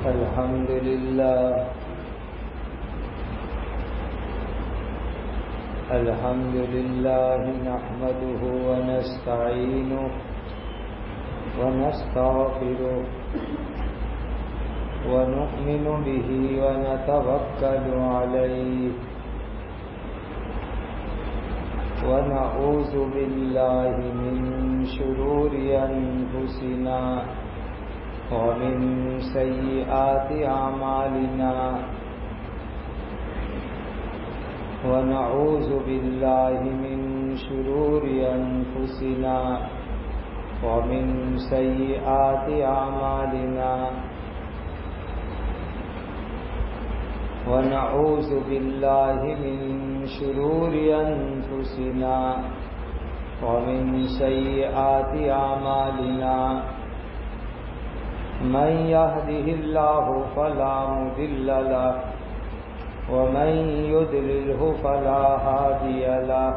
الحمد لله نحمده ونستعينه ونستغفره ونؤمن به ونتوكل عليه ونعوذ بالله من شرور أنفسنا ومن سيئات أعمالنا ونعوذ بالله من شرور أنفسنا ومن سيئات أعمالنا ونعوذ بالله من شرور أنفسنا ومن سيئات أعمالنا من يهده الله فلا مضل له ومن يضلله فلا هادي له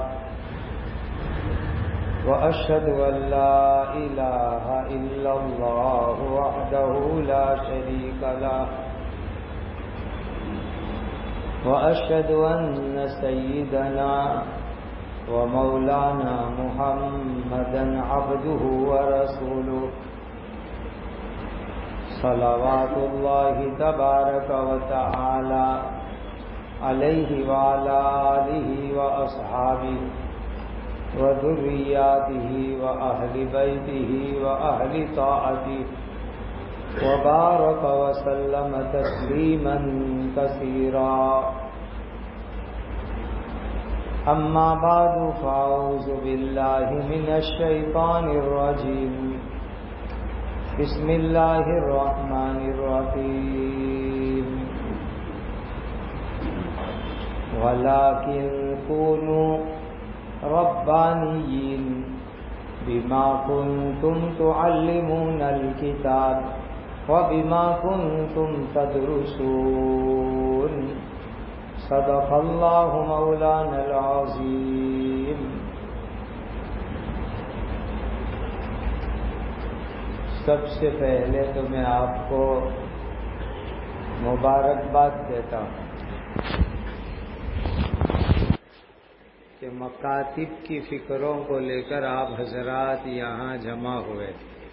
وأشهد أن لا إله إلا الله وحده لا شريك له وأشهد أن سيدنا ومولانا محمدا عبده ورسوله صلوات الله تبارك وتعالى عليه وعلى آله وأصحابه وذرياته وأهل بيته وأهل طاعته وبارك وسلم تسليما كثيرا أما بعد فأعوذ بالله من الشيطان الرجيم بسم الله الرحمن الرحيم ولكن كونوا ربانيين بما كنتم تعلمون الكتاب وبما كنتم تدرسون صدق الله مولانا العظيم. سب سے پہلے تو میں آپ کو مبارکباد دیتا ہوں کہ مکاتب کی فکروں کو لے کر آپ حضرات یہاں جمع ہوئے.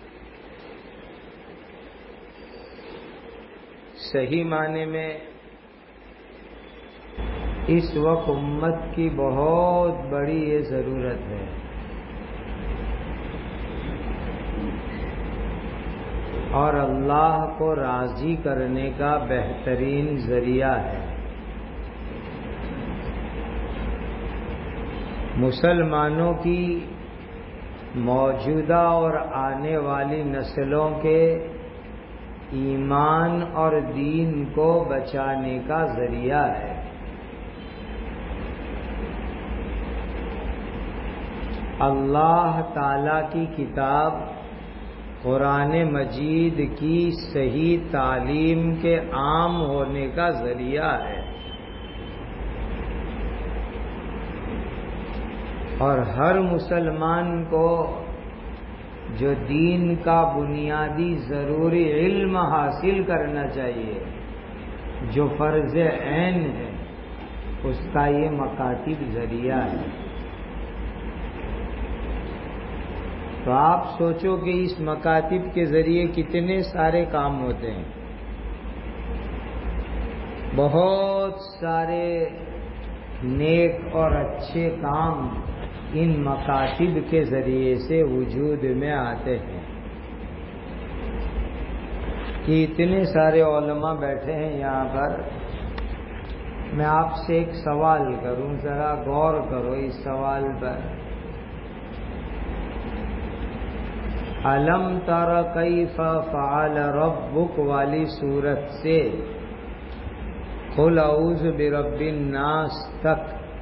صحیح معنی میں اس وقت امت کی بہت بڑی یہ ضرورت ہے. اور اللہ کو راضی کرنے کا بہترین ذریعہ ہے. مسلمانوں کی موجودہ اور آنے والی نسلوں کے ایمان اور دین کو بچانے کا ذریعہ ہے. اللہ تعالی کی کتاب قرآن مجید کی صحیح تعلیم کے عام ہونے کا ذریعہ ہے. اور ہر مسلمان کو جو دین کا بنیادی ضروری علم حاصل کرنا چاہیے جو فرض عین ہے اس کا یہ مکاتب ذریعہ ہے. تو آپ سوچو کہ اس مکاتب کے ذریعے کتنے سارے کام ہوتے ہیں. بہت سارے نیک اور اچھے کام ان مکاتب کے ذریعے سے وجود میں آتے ہیں. کہ اتنے سارے علماء بیٹھے ہیں یہاں پر. میں آپ سے ایک سوال کروں, ذرا غور کرو اس سوال پر. الم تر کیف فعل ربک والی سورت سے قل اعوذ برب الناس تک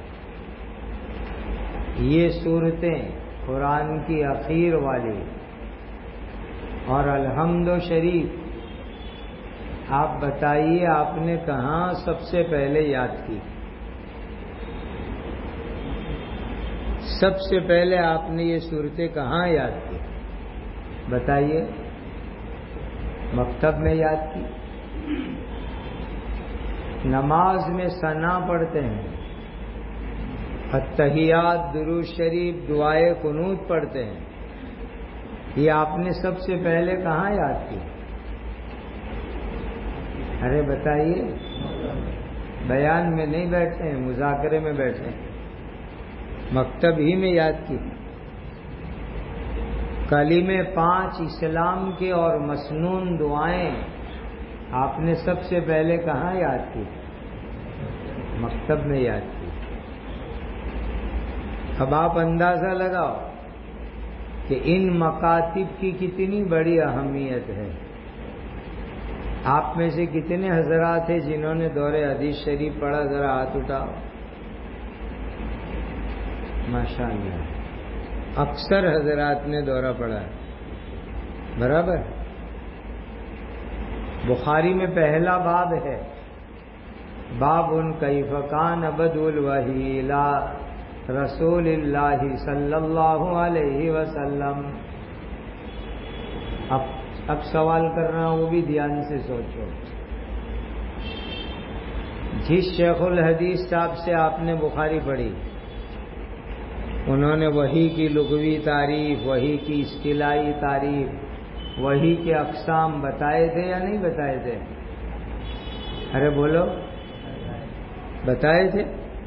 یہ صورتیں قرآن کی اخیر والی اور الحمد شریف آپ بتائیے آپ نے کہاں سب سے پہلے یاد کی؟ سب سے پہلے آپ نے یہ صورتیں کہاں یاد کی؟ بتائیے. مکتب میں یاد کی, نماز میں ثنا پڑھتے ہیں، التحیات، درود شریف، دعائے قنوت پڑھتے ہیں، یہ آپ نے سب سے پہلے کہاں یاد کی؟ ارے بتائیے، بیان میں نہیں بیٹھے ہیں، مذاکرے میں بیٹھے ہیں، مکتب ہی میں یاد کی۔ کلمے 5 اسلام کے اور مسنون دعائیں آپ نے سب سے پہلے کہاں یاد کی؟ مکتب میں یاد کی۔ اب آپ اندازہ لگاؤ کہ ان مکاتب کی کتنی بڑی اہمیت ہے۔ آپ میں سے کتنے حضرات ہیں جنہوں نے دور حدیث شریف پڑھا؟ ذرا ہاتھ اٹھاؤ۔ ماشاءاللہ، اکثر حضرات نے دورہ پڑھا، برابر۔ بخاری میں پہلا باب ہے، باب کیف کان بدء الوحی الی رسول اللہ صلی اللہ علیہ وسلم۔ اب سوال کر رہا ہوں، وہ بھی دھیان سے سوچو۔ جس شیخ الحدیث صاحب سے آپ نے بخاری پڑھی، انہوں نے وحی کی لغوی تعریف، وحی کی اصطلاحی تعریف، وحی کے اقسام بتائے تھے یا نہیں بتائے تھے؟ ارے بولو، بتائے تھے؟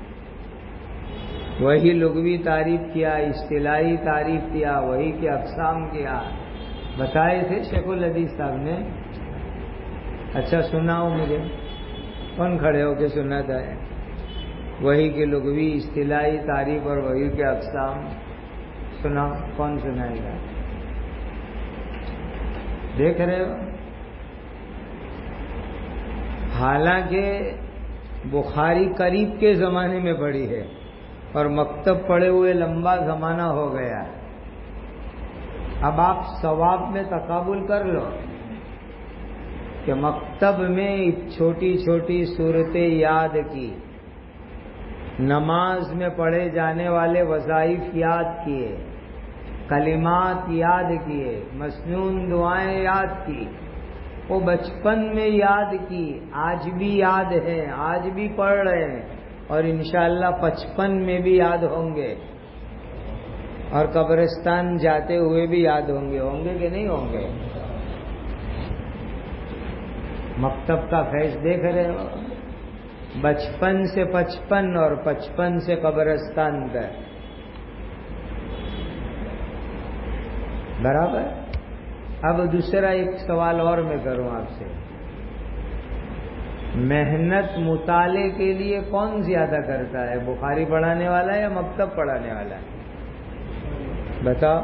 وحی لغوی تعریف کیا، اصطلاحی تعریف کیا، وحی کے اقسام کیا، بتائے تھے شیخ الحدیث صاحب نے؟ اچھا سناؤ مجھے، کون کھڑے ہو کے سناتا ہے؟ وحی کی لغوی اصطلاحی تعریف اور وحی کے اقسام سناؤ، کون سنائے گا؟ دیکھ رہے ہو، حالانکہ بخاری قریب کے زمانے میں پڑھی ہے اور مکتب پڑھے ہوئے لمبا زمانہ ہو گیا۔ اب آپ ثواب میں تقابل کر لو کہ مکتب میں چھوٹی چھوٹی صورتیں یاد کی، نماز میں پڑھے جانے والے وظائف یاد کیے، کلمات یاد کیے، مسنون دعائیں یاد کی، وہ بچپن میں یاد کی، آج بھی یاد ہے، آج بھی پڑھ رہے ہیں، اور انشاءاللہ 55 میں بھی یاد ہوں گے، اور قبرستان جاتے ہوئے بھی یاد ہوں گے کہ نہیں ہوں گے؟ مکتب کا فیض دیکھ رہے ہو، بچپن سے 55 اور 55 سے قبرستان تک، برابر۔ اب دوسرا ایک سوال اور میں کروں آپ سے، محنت مطالعے کے لیے کون زیادہ کرتا ہے، بخاری پڑھانے والا یا مکتب پڑھانے والا؟ بتاؤ،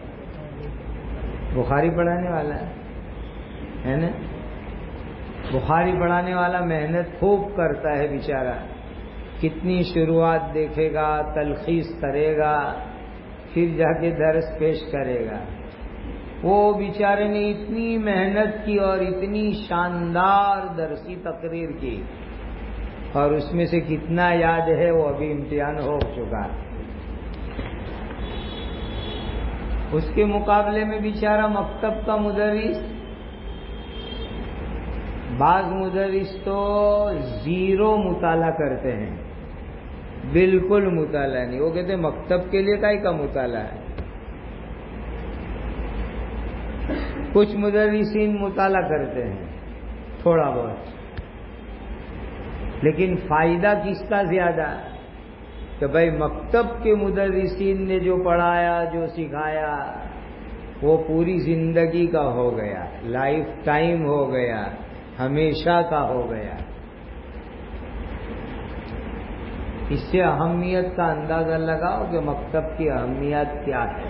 بخاری پڑھانے والا ہے نا؟ بخاری پڑھانے والا محنت خوب کرتا ہے بیچارہ، کتنی شروعات دیکھے گا، تلخیص کرے گا، پھر جا کے درس پیش کرے گا۔ وہ بیچارے نے اتنی محنت کی اور اتنی شاندار درسی تقریر کی، اور اس میں سے کتنا یاد ہے وہ ابھی امتحان ہو چکا۔ اس کے مقابلے میں بیچارہ مکتب کا مدرس، بعض مدرس تو 0 مطالعہ کرتے ہیں، بالکل مطالعہ نہیں، وہ کہتے ہیں مکتب کے لیے کائے کا مطالعہ ہے۔ کچھ مدرسین مطالعہ کرتے ہیں تھوڑا بہت، لیکن فائدہ کس کا زیادہ؟ کہ بھائی مکتب کے مدرسین نے جو پڑھایا، جو سکھایا، وہ پوری زندگی کا ہو گیا، لائف ٹائم ہو گیا، ہمیشہ کا ہو گیا۔ اس سے اہمیت کا اندازہ لگاؤ کہ مکتب کی اہمیت کیا ہے۔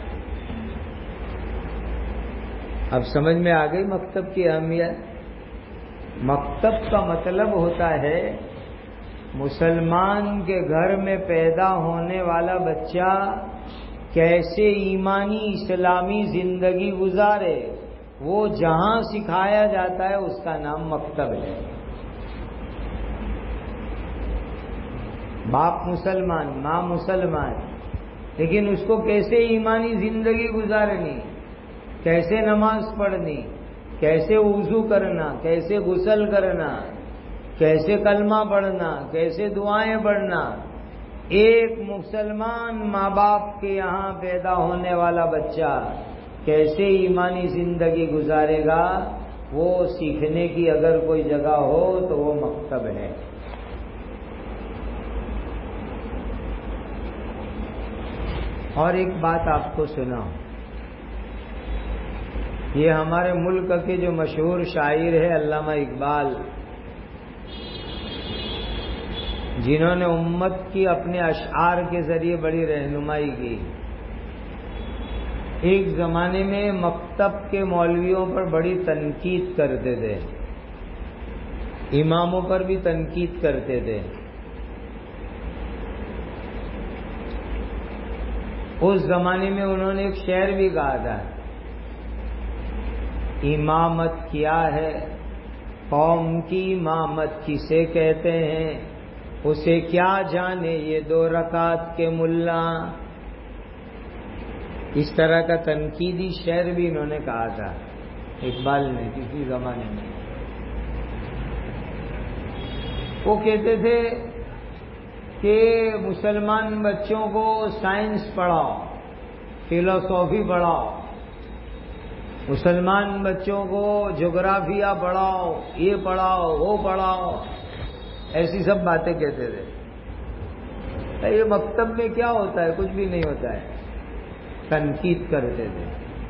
اب سمجھ میں آ گئی مکتب کی اہمیت؟ مکتب کا مطلب ہوتا ہے مسلمان کے گھر میں پیدا ہونے والا بچہ کیسے ایمانی اسلامی زندگی گزارے، وہ جہاں سکھایا جاتا ہے اس کا نام مکتب ہے۔ باپ مسلمان، ماں مسلمان، لیکن اس کو کیسے ایمانی زندگی گزارنی، کیسے نماز پڑھنی، کیسے وضو کرنا، کیسے غسل کرنا، کیسے کلمہ پڑھنا، کیسے دعائیں پڑھنا. ایک مسلمان ماں باپ کے یہاں پیدا ہونے والا بچہ کیسے ایمانی زندگی گزارے گا، وہ سیکھنے کی اگر کوئی جگہ ہو تو وہ مکتب ہے. اور ایک بات آپ کو سناؤں، یہ ہمارے ملک کے جو مشہور شاعر ہے علامہ اقبال، جنہوں نے امت کی اپنے اشعار کے ذریعے بڑی رہنمائی کی، ایک زمانے میں مکتب کے مولویوں پر بڑی تنقید کرتے تھے، اماموں پر بھی تنقید کرتے تھے. اس زمانے میں انہوں نے ایک شعر بھی کہا تھا، امامت کیا ہے، قوم کی امامت کسے کہتے ہیں، اسے کیا جانے یہ 2 رکعت کے ملا. اس طرح کا تنقیدی شعر بھی انہوں نے کہا تھا اقبال نے کسی زمانے میں. وہ کہتے تھے کہ مسلمان بچوں کو سائنس پڑھاؤ، فلسفی پڑھاؤ، مسلمان بچوں کو جغرافیہ پڑھاؤ، یہ پڑھاؤ وہ پڑھاؤ، ایسی سب باتیں کہتے تھے. یہ مکتب میں کیا ہوتا ہے؟ کچھ بھی نہیں ہوتا ہے. تنقید کرتے تھے.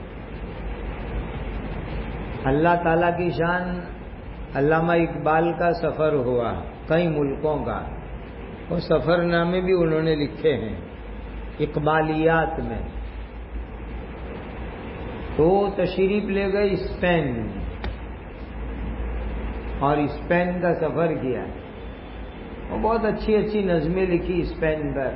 اللہ تعالی کی شان، علامہ اقبال کا سفر ہوا کئی ملکوں کا، وہ سفر نامے بھی انہوں نے لکھے ہیں اقبالیات میں. تو تشریف لے گئے اسپین اور اسپین کا سفر کیا. وہ بہت اچھی اچھی نظمیں لکھی اسپین پر.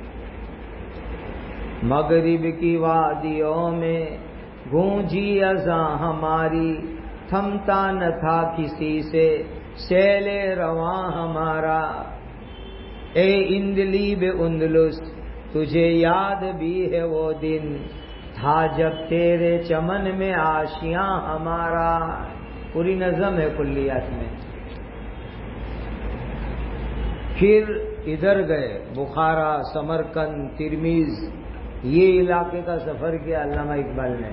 مغرب کی وادیوں میں گونجی اذاں ہماری، تھمتا نہ تھا کسی سے سیل رواں ہمارا. اے اندلیب اندلس تجھے یاد بھی ہے وہ دن، تھا جب تیرے چمن میں آشیاں ہمارا. پوری نظم ہے کلیات میں. پھر ادھر گئے بخارا، سمرقند، ترمیز، یہ علاقے کا سفر کیا علامہ اقبال نے.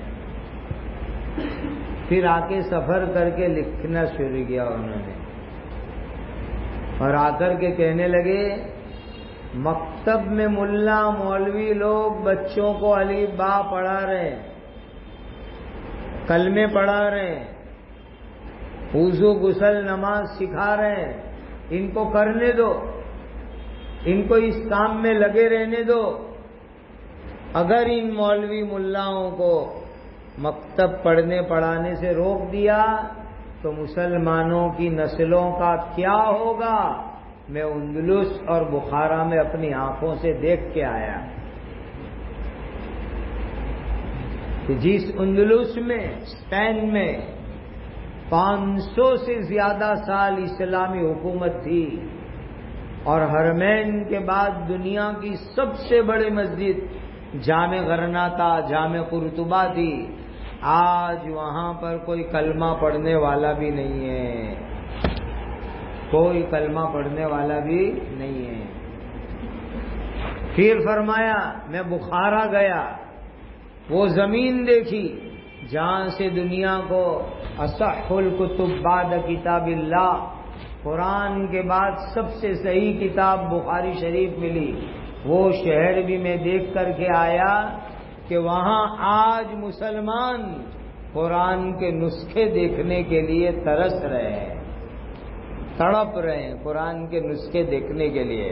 پھر آ کے سفر کر کے لکھنا شروع کیا انہوں نے، اور آ کر کے کہنے لگے مکتب میں ملا مولوی لوگ بچوں کو الف با پڑھا رہے ہیں، کلمے پڑھا رہے ہیں، وضو غسل نماز سکھا رہے ہیں، ان کو کرنے دو، ان کو اس کام میں لگے رہنے دو. اگر ان مولوی ملاؤں کو مکتب پڑھنے پڑھانے سے روک دیا تو مسلمانوں کی نسلوں کا کیا ہوگا؟ میں اندلس اور بخارا میں اپنی آنکھوں سے دیکھ کے آیا کہ جس اندلس میں، اسپین میں 500 سے زیادہ سال اسلامی حکومت تھی اور حرمین کے بعد دنیا کی سب سے بڑی مسجد جامع غرناطہ، جامع قرطبہ تھی، آج وہاں پر کوئی کلمہ پڑھنے والا بھی نہیں ہے، کوئی کلمہ پڑھنے والا بھی نہیں ہے. پھر فرمایا میں بخارا گیا، وہ زمین دیکھی جہاں سے دنیا کو اصح الکتب بعد کتاب اللہ، قرآن کے بعد سب سے صحیح کتاب بخاری شریف ملی. وہ شہر بھی میں دیکھ کر کے آیا کہ وہاں آج مسلمان قرآن کے نسخے دیکھنے کے لیے ترس رہے ہیں، تڑپ رہے ہیں قرآن کے نسخے دیکھنے کے لیے.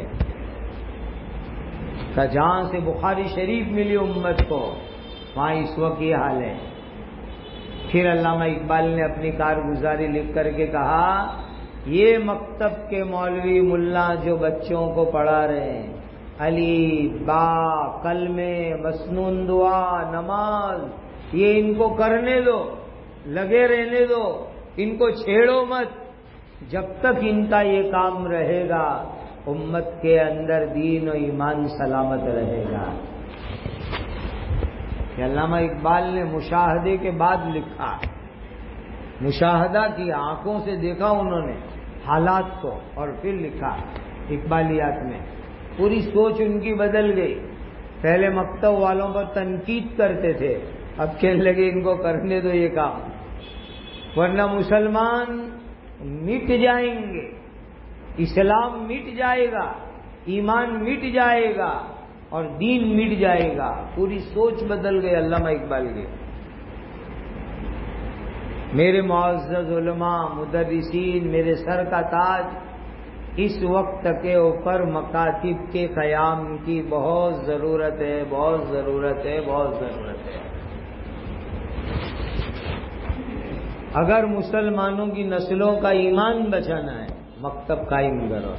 کہ جہاں سے بخاری شریف ملی امت کو، وہاں اس وقت یہ حال ہے. پھر علامہ اقبال نے اپنی کارگزاری لکھ کر کے کہا یہ مکتب کے مولوی ملا جو بچوں کو پڑھا رہے ہیں، الف با کلمے مسنون دعا نماز، یہ ان کو کرنے دو، لگے رہنے دو، ان کو چھیڑو مت. جب تک ان کا یہ کام رہے گا امت کے اندر دین و ایمان سلامت رہے گا. کہ علامہ اقبال نے مشاہدے کے بعد لکھا مشاہدہ کیا، آنکھوں سے دیکھا انہوں نے حالات کو، اور پھر لکھا اقبالیات میں. پوری سوچ ان کی بدل گئی. پہلے مکتب والوں پر تنقید کرتے تھے، اب کہنے لگے ان کو کرنے دو یہ کام، ورنہ مسلمان مٹ جائیں گے، اسلام مٹ جائے گا، ایمان مٹ جائے گا اور دین مٹ جائے گا. پوری سوچ بدل گئی علامہ اقبال کی. میرے معزز علماء مدرسین، میرے سر کا تاج، اس وقت کے اوپر مکاتب کے قیام کی بہت ضرورت ہے، بہت ضرورت ہے، بہت ضرورت ہے. اگر مسلمانوں کی نسلوں کا ایمان بچانا ہے، مکتب قائم کرو.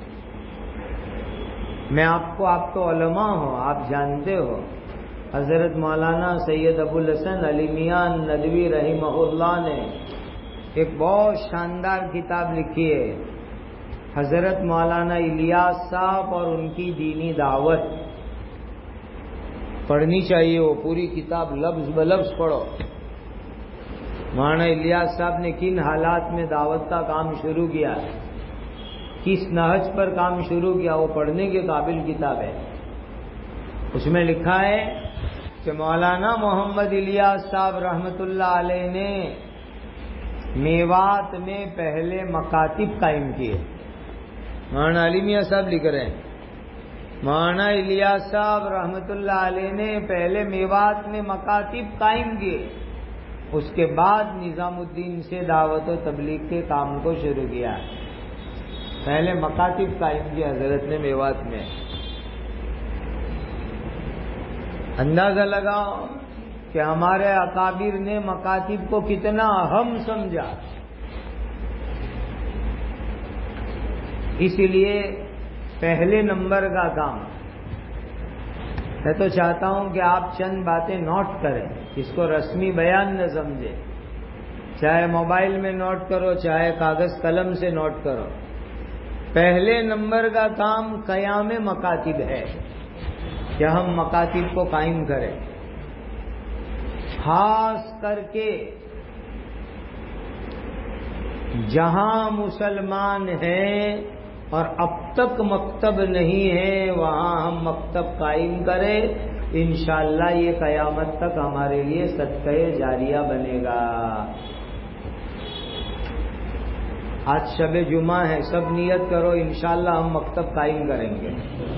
میں آپ تو علماء ہو، آپ جانتے ہو حضرت مولانا سید ابو الحسن علی میاں ندوی رحمہ اللہ نے ایک بہت شاندار کتاب لکھی ہے، حضرت مولانا الیاس صاحب اور ان کی دینی دعوت. پڑھنی چاہیے وہ پوری کتاب، لفظ بلفظ پڑھو. مولانا الیاس صاحب نے کن حالات میں دعوت کا کام شروع کیا، کس نہج پر کام شروع کیا، وہ پڑھنے کے قابل کتاب ہے. اس میں لکھا ہے کہ مولانا محمد الیاس صاحب رحمت اللہ علیہ نے میوات میں پہلے مکاتب قائم کیے. مولانا علی میاں صاحب لکھ رہے ہیں مولانا الیاس صاحب رحمت اللہ علیہ نے پہلے میوات میں مکاتب قائم کیے، اس کے بعد نظام الدین سے دعوت و تبلیغ کے کام کو شروع کیا. پہلے مکاتب قائم کیا حضرت نے میوات میں. اندازہ لگاؤ کہ ہمارے اکابر نے مکاتب کو کتنا اہم سمجھا. اسی لیے پہلے نمبر کا کام، میں تو چاہتا ہوں کہ آپ چند باتیں نوٹ کریں، اس کو رسمی بیان نہ سمجھیں، چاہے موبائل میں نوٹ کرو چاہے کاغذ قلم سے نوٹ کرو. پہلے نمبر کا کام قیام مکاتب ہے کہ ہم مکاتب کو قائم کریں. خاص کر کے جہاں مسلمان ہیں اور اب تک مکتب نہیں ہے وہاں ہم مکتب قائم کریں. انشاءاللہ یہ قیامت تک ہمارے لیے صدقہ جاریہ بنے گا. آج شب جمعہ ہے، سب نیت کرو انشاءاللہ ہم مکتب قائم کریں گے.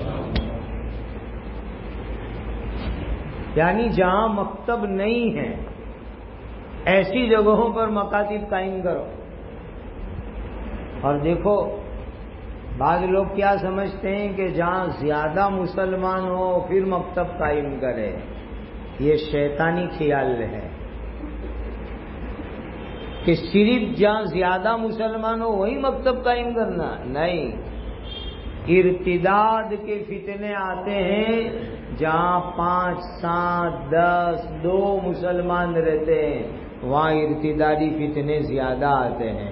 یعنی جہاں مکتب نہیں ہے ایسی جگہوں پر مکاتب قائم کرو. اور دیکھو بعض لوگ کیا سمجھتے ہیں کہ جہاں زیادہ مسلمان ہو پھر مکتب قائم کرے، یہ شیطانی خیال ہے کہ صرف جہاں زیادہ مسلمان ہو وہی مکتب قائم کرنا. نہیں، ارتداد کے فتنے آتے ہیں جہاں 5 7 10 2 مسلمان رہتے ہیں، وہاں ارتدادی فتنے زیادہ آتے ہیں.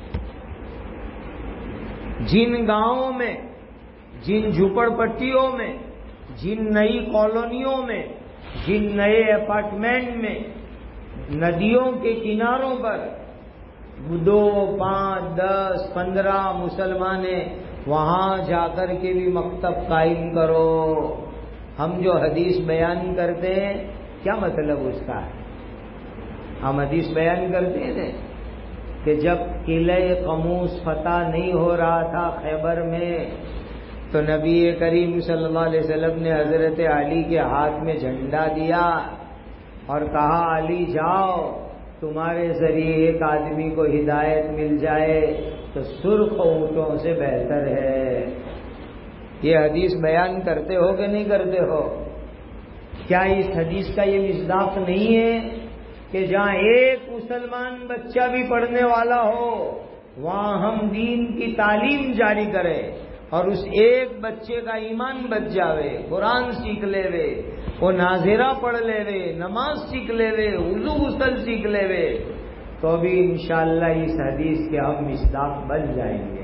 جن گاؤں میں، جن جھوپڑ پٹیوں میں، جن نئی کالونیوں میں، جن نئے اپارٹمنٹ میں ندیوں کے کناروں پر 2 5 10 15 مسلمان ہیں، وہاں جا کر کے بھی مکتب قائم کرو. ہم جو حدیث بیان کرتے ہیں کیا مطلب اس کا ہے؟ ہم حدیث بیان کرتے ہیں کہ جب قلعہ قموس فتح نہیں ہو رہا تھا خیبر میں تو نبی کریم صلی اللہ علیہ وسلم نے حضرت علی کے ہاتھ میں جھنڈا دیا اور کہا علی جاؤ، تمہارے ذریعے ایک آدمی کو ہدایت مل جائے تو سرخ اونٹوں سے بہتر ہے. یہ حدیث بیان کرتے ہو کہ نہیں کرتے ہو؟ کیا اس حدیث کا یہ مصداق نہیں ہے کہ جہاں ایک مسلمان بچہ بھی پڑھنے والا ہو وہاں ہم دین کی تعلیم جاری کریں اور اس ایک بچے کا ایمان بچ جاوے، قرآن سیکھ لے وے، وہ ناظرہ پڑھ لے وے، نماز سیکھ لے وے، وضو غسل سیکھ لے وے، تو بھی انشاءاللہ اس حدیث کے ہم مصداق بن جائیں گے.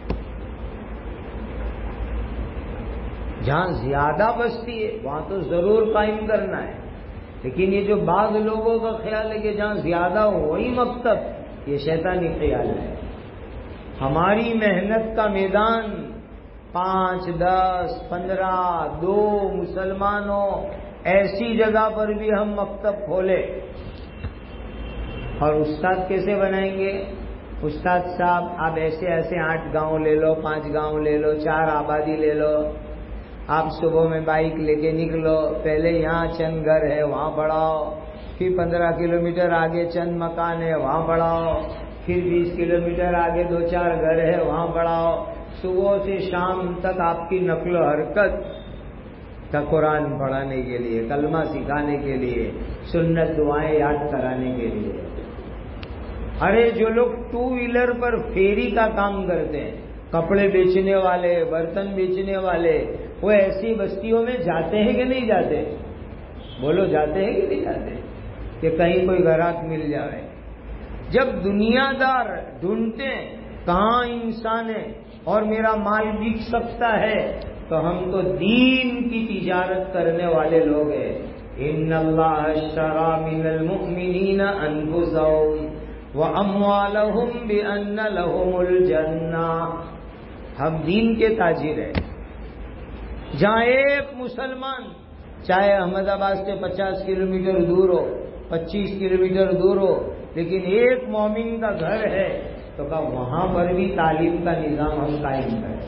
جہاں زیادہ بستی ہے وہاں تو ضرور قائم کرنا ہے، لیکن یہ جو بعض لوگوں کا خیال ہے کہ جہاں زیادہ ہو وہی مکتب، یہ شیطانی خیال ہے. ہماری محنت کا میدان 5, 10, 15, 2 مسلمانوں ایسی جگہ پر بھی ہم مکتب کھولے. اور استاد کیسے بنائیں گے؟ استاد صاحب آپ ایسے 8 گاؤں لے لو، 5 گاؤں لے لو، 4 آبادی لے لو. آپ صبح میں بائک لے کے نکلو، پہلے یہاں چند گھر ہے وہاں پڑھاؤ، پھر 15 کلومیٹر آگے چند مکان ہے وہاں پڑھاؤ، پھر 20 کلومیٹر آگے 2-4 گھر ہے وہاں پڑھاؤ. صبح سے شام تک آپ کی نقل و حرکت کا قرآن پڑھانے کے لیے، کلمہ سکھانے کے لیے، سنت دعائیں یاد کرانے کے لیے. ارے جو لوگ 2 ویلر پر فیری کا کام کرتے ہیں، کپڑے بیچنے والے، برتن بیچنے والے، وہ ایسی بستیوں میں جاتے ہیں کہ نہیں جاتے؟ بولو جاتے ہیں کہ نہیں جاتے؟ کہ کہیں کوئی گراہک مل جائے. جب دنیا دار ڈھونڈتے ہیں کہاں انسان ہے اور میرا مال بک سکتا ہے، تو ہم تو دین کی تجارت کرنے والے لوگ ہیں. ان اللہ اشتری من المؤمنین انفسهم واموالهم بان لهم الجنہ. ہم دین کے تاجر ہیں. جہاں ایک مسلمان چاہے احمد آباد سے 50 کلومیٹر دور ہو، 25 کلومیٹر دور ہو، لیکن ایک مومن کا گھر ہے تو کہا وہاں پر بھی تعلیم کا نظام ہم قائم کریں.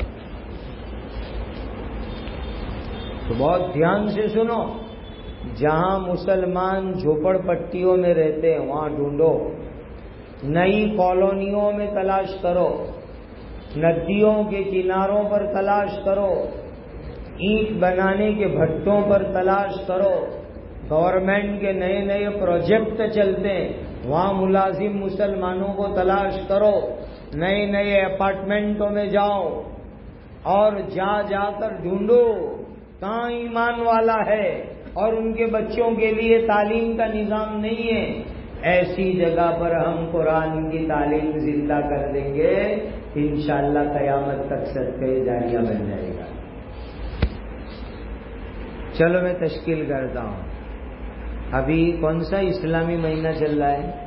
تو بہت دھیان سے سنو، جہاں مسلمان جھوپڑ پٹیوں میں رہتے ہیں وہاں ڈھونڈو، نئی کالونیوں میں تلاش کرو، ندیوں کے کناروں پر تلاش کرو، اینٹ بنانے کے بھٹوں پر تلاش کرو، گورنمنٹ کے نئے نئے پروجیکٹ چلتے ہیں وہاں ملازم مسلمانوں کو تلاش کرو، نئے نئے اپارٹمنٹوں میں جاؤ اور جا کر ڈھونڈو کہاں ایمان والا ہے اور ان کے بچوں کے لیے تعلیم کا نظام نہیں ہے. ایسی جگہ پر ہم قرآن کی تعلیم زندہ کر دیں گے، انشاءاللہ قیامت تک صدقہ جاریہ بن جائے گا. چلو میں تشکیل کرتا ہوں. ابھی کون سا اسلامی مہینہ چل رہا ہے؟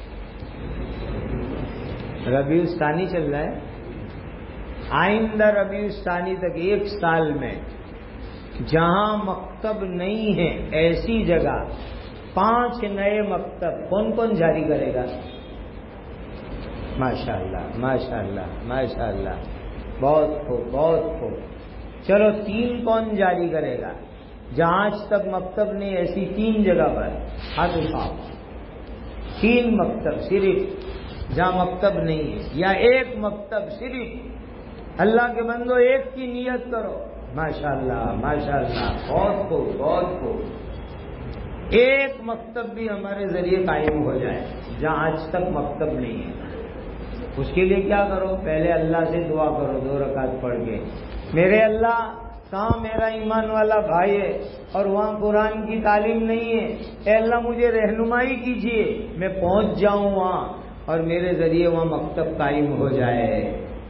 ربیع الثانی چل رہا ہے. آئندہ ربیع الثانی تک 1 سال میں جہاں مکتب نہیں ہے ایسی جگہ 5 نئے مکتب کون کون جاری کرے گا؟ ماشاءاللہ ماشاءاللہ ماشاءاللہ، بہت خوب بہت خوب. چلو 3 کون جاری کرے گا؟ جہاں آج تک مکتب نہیں ایسی 3 جگہ پر ہاتھ اٹھاؤ. 3 مکتب صرف جہاں مکتب نہیں ہے، یا 1 مکتب صرف. اللہ کے بندو ایک کی نیت کرو. ماشاءاللہ ماشاءاللہ، بہت خوب بہت خوب. 1 مکتب بھی ہمارے ذریعے قائم ہو جائے جہاں آج تک مکتب نہیں ہے. اس کے لیے کیا کرو؟ پہلے اللہ سے دعا کرو 2 رکعت پڑھ کے، میرے اللہ کہاں میرا ایمان والا بھائی ہے اور وہاں قرآن کی تعلیم نہیں ہے، اے اللہ مجھے رہنمائی کیجیے، میں پہنچ جاؤں وہاں اور میرے ذریعے وہاں مکتب قائم ہو جائے.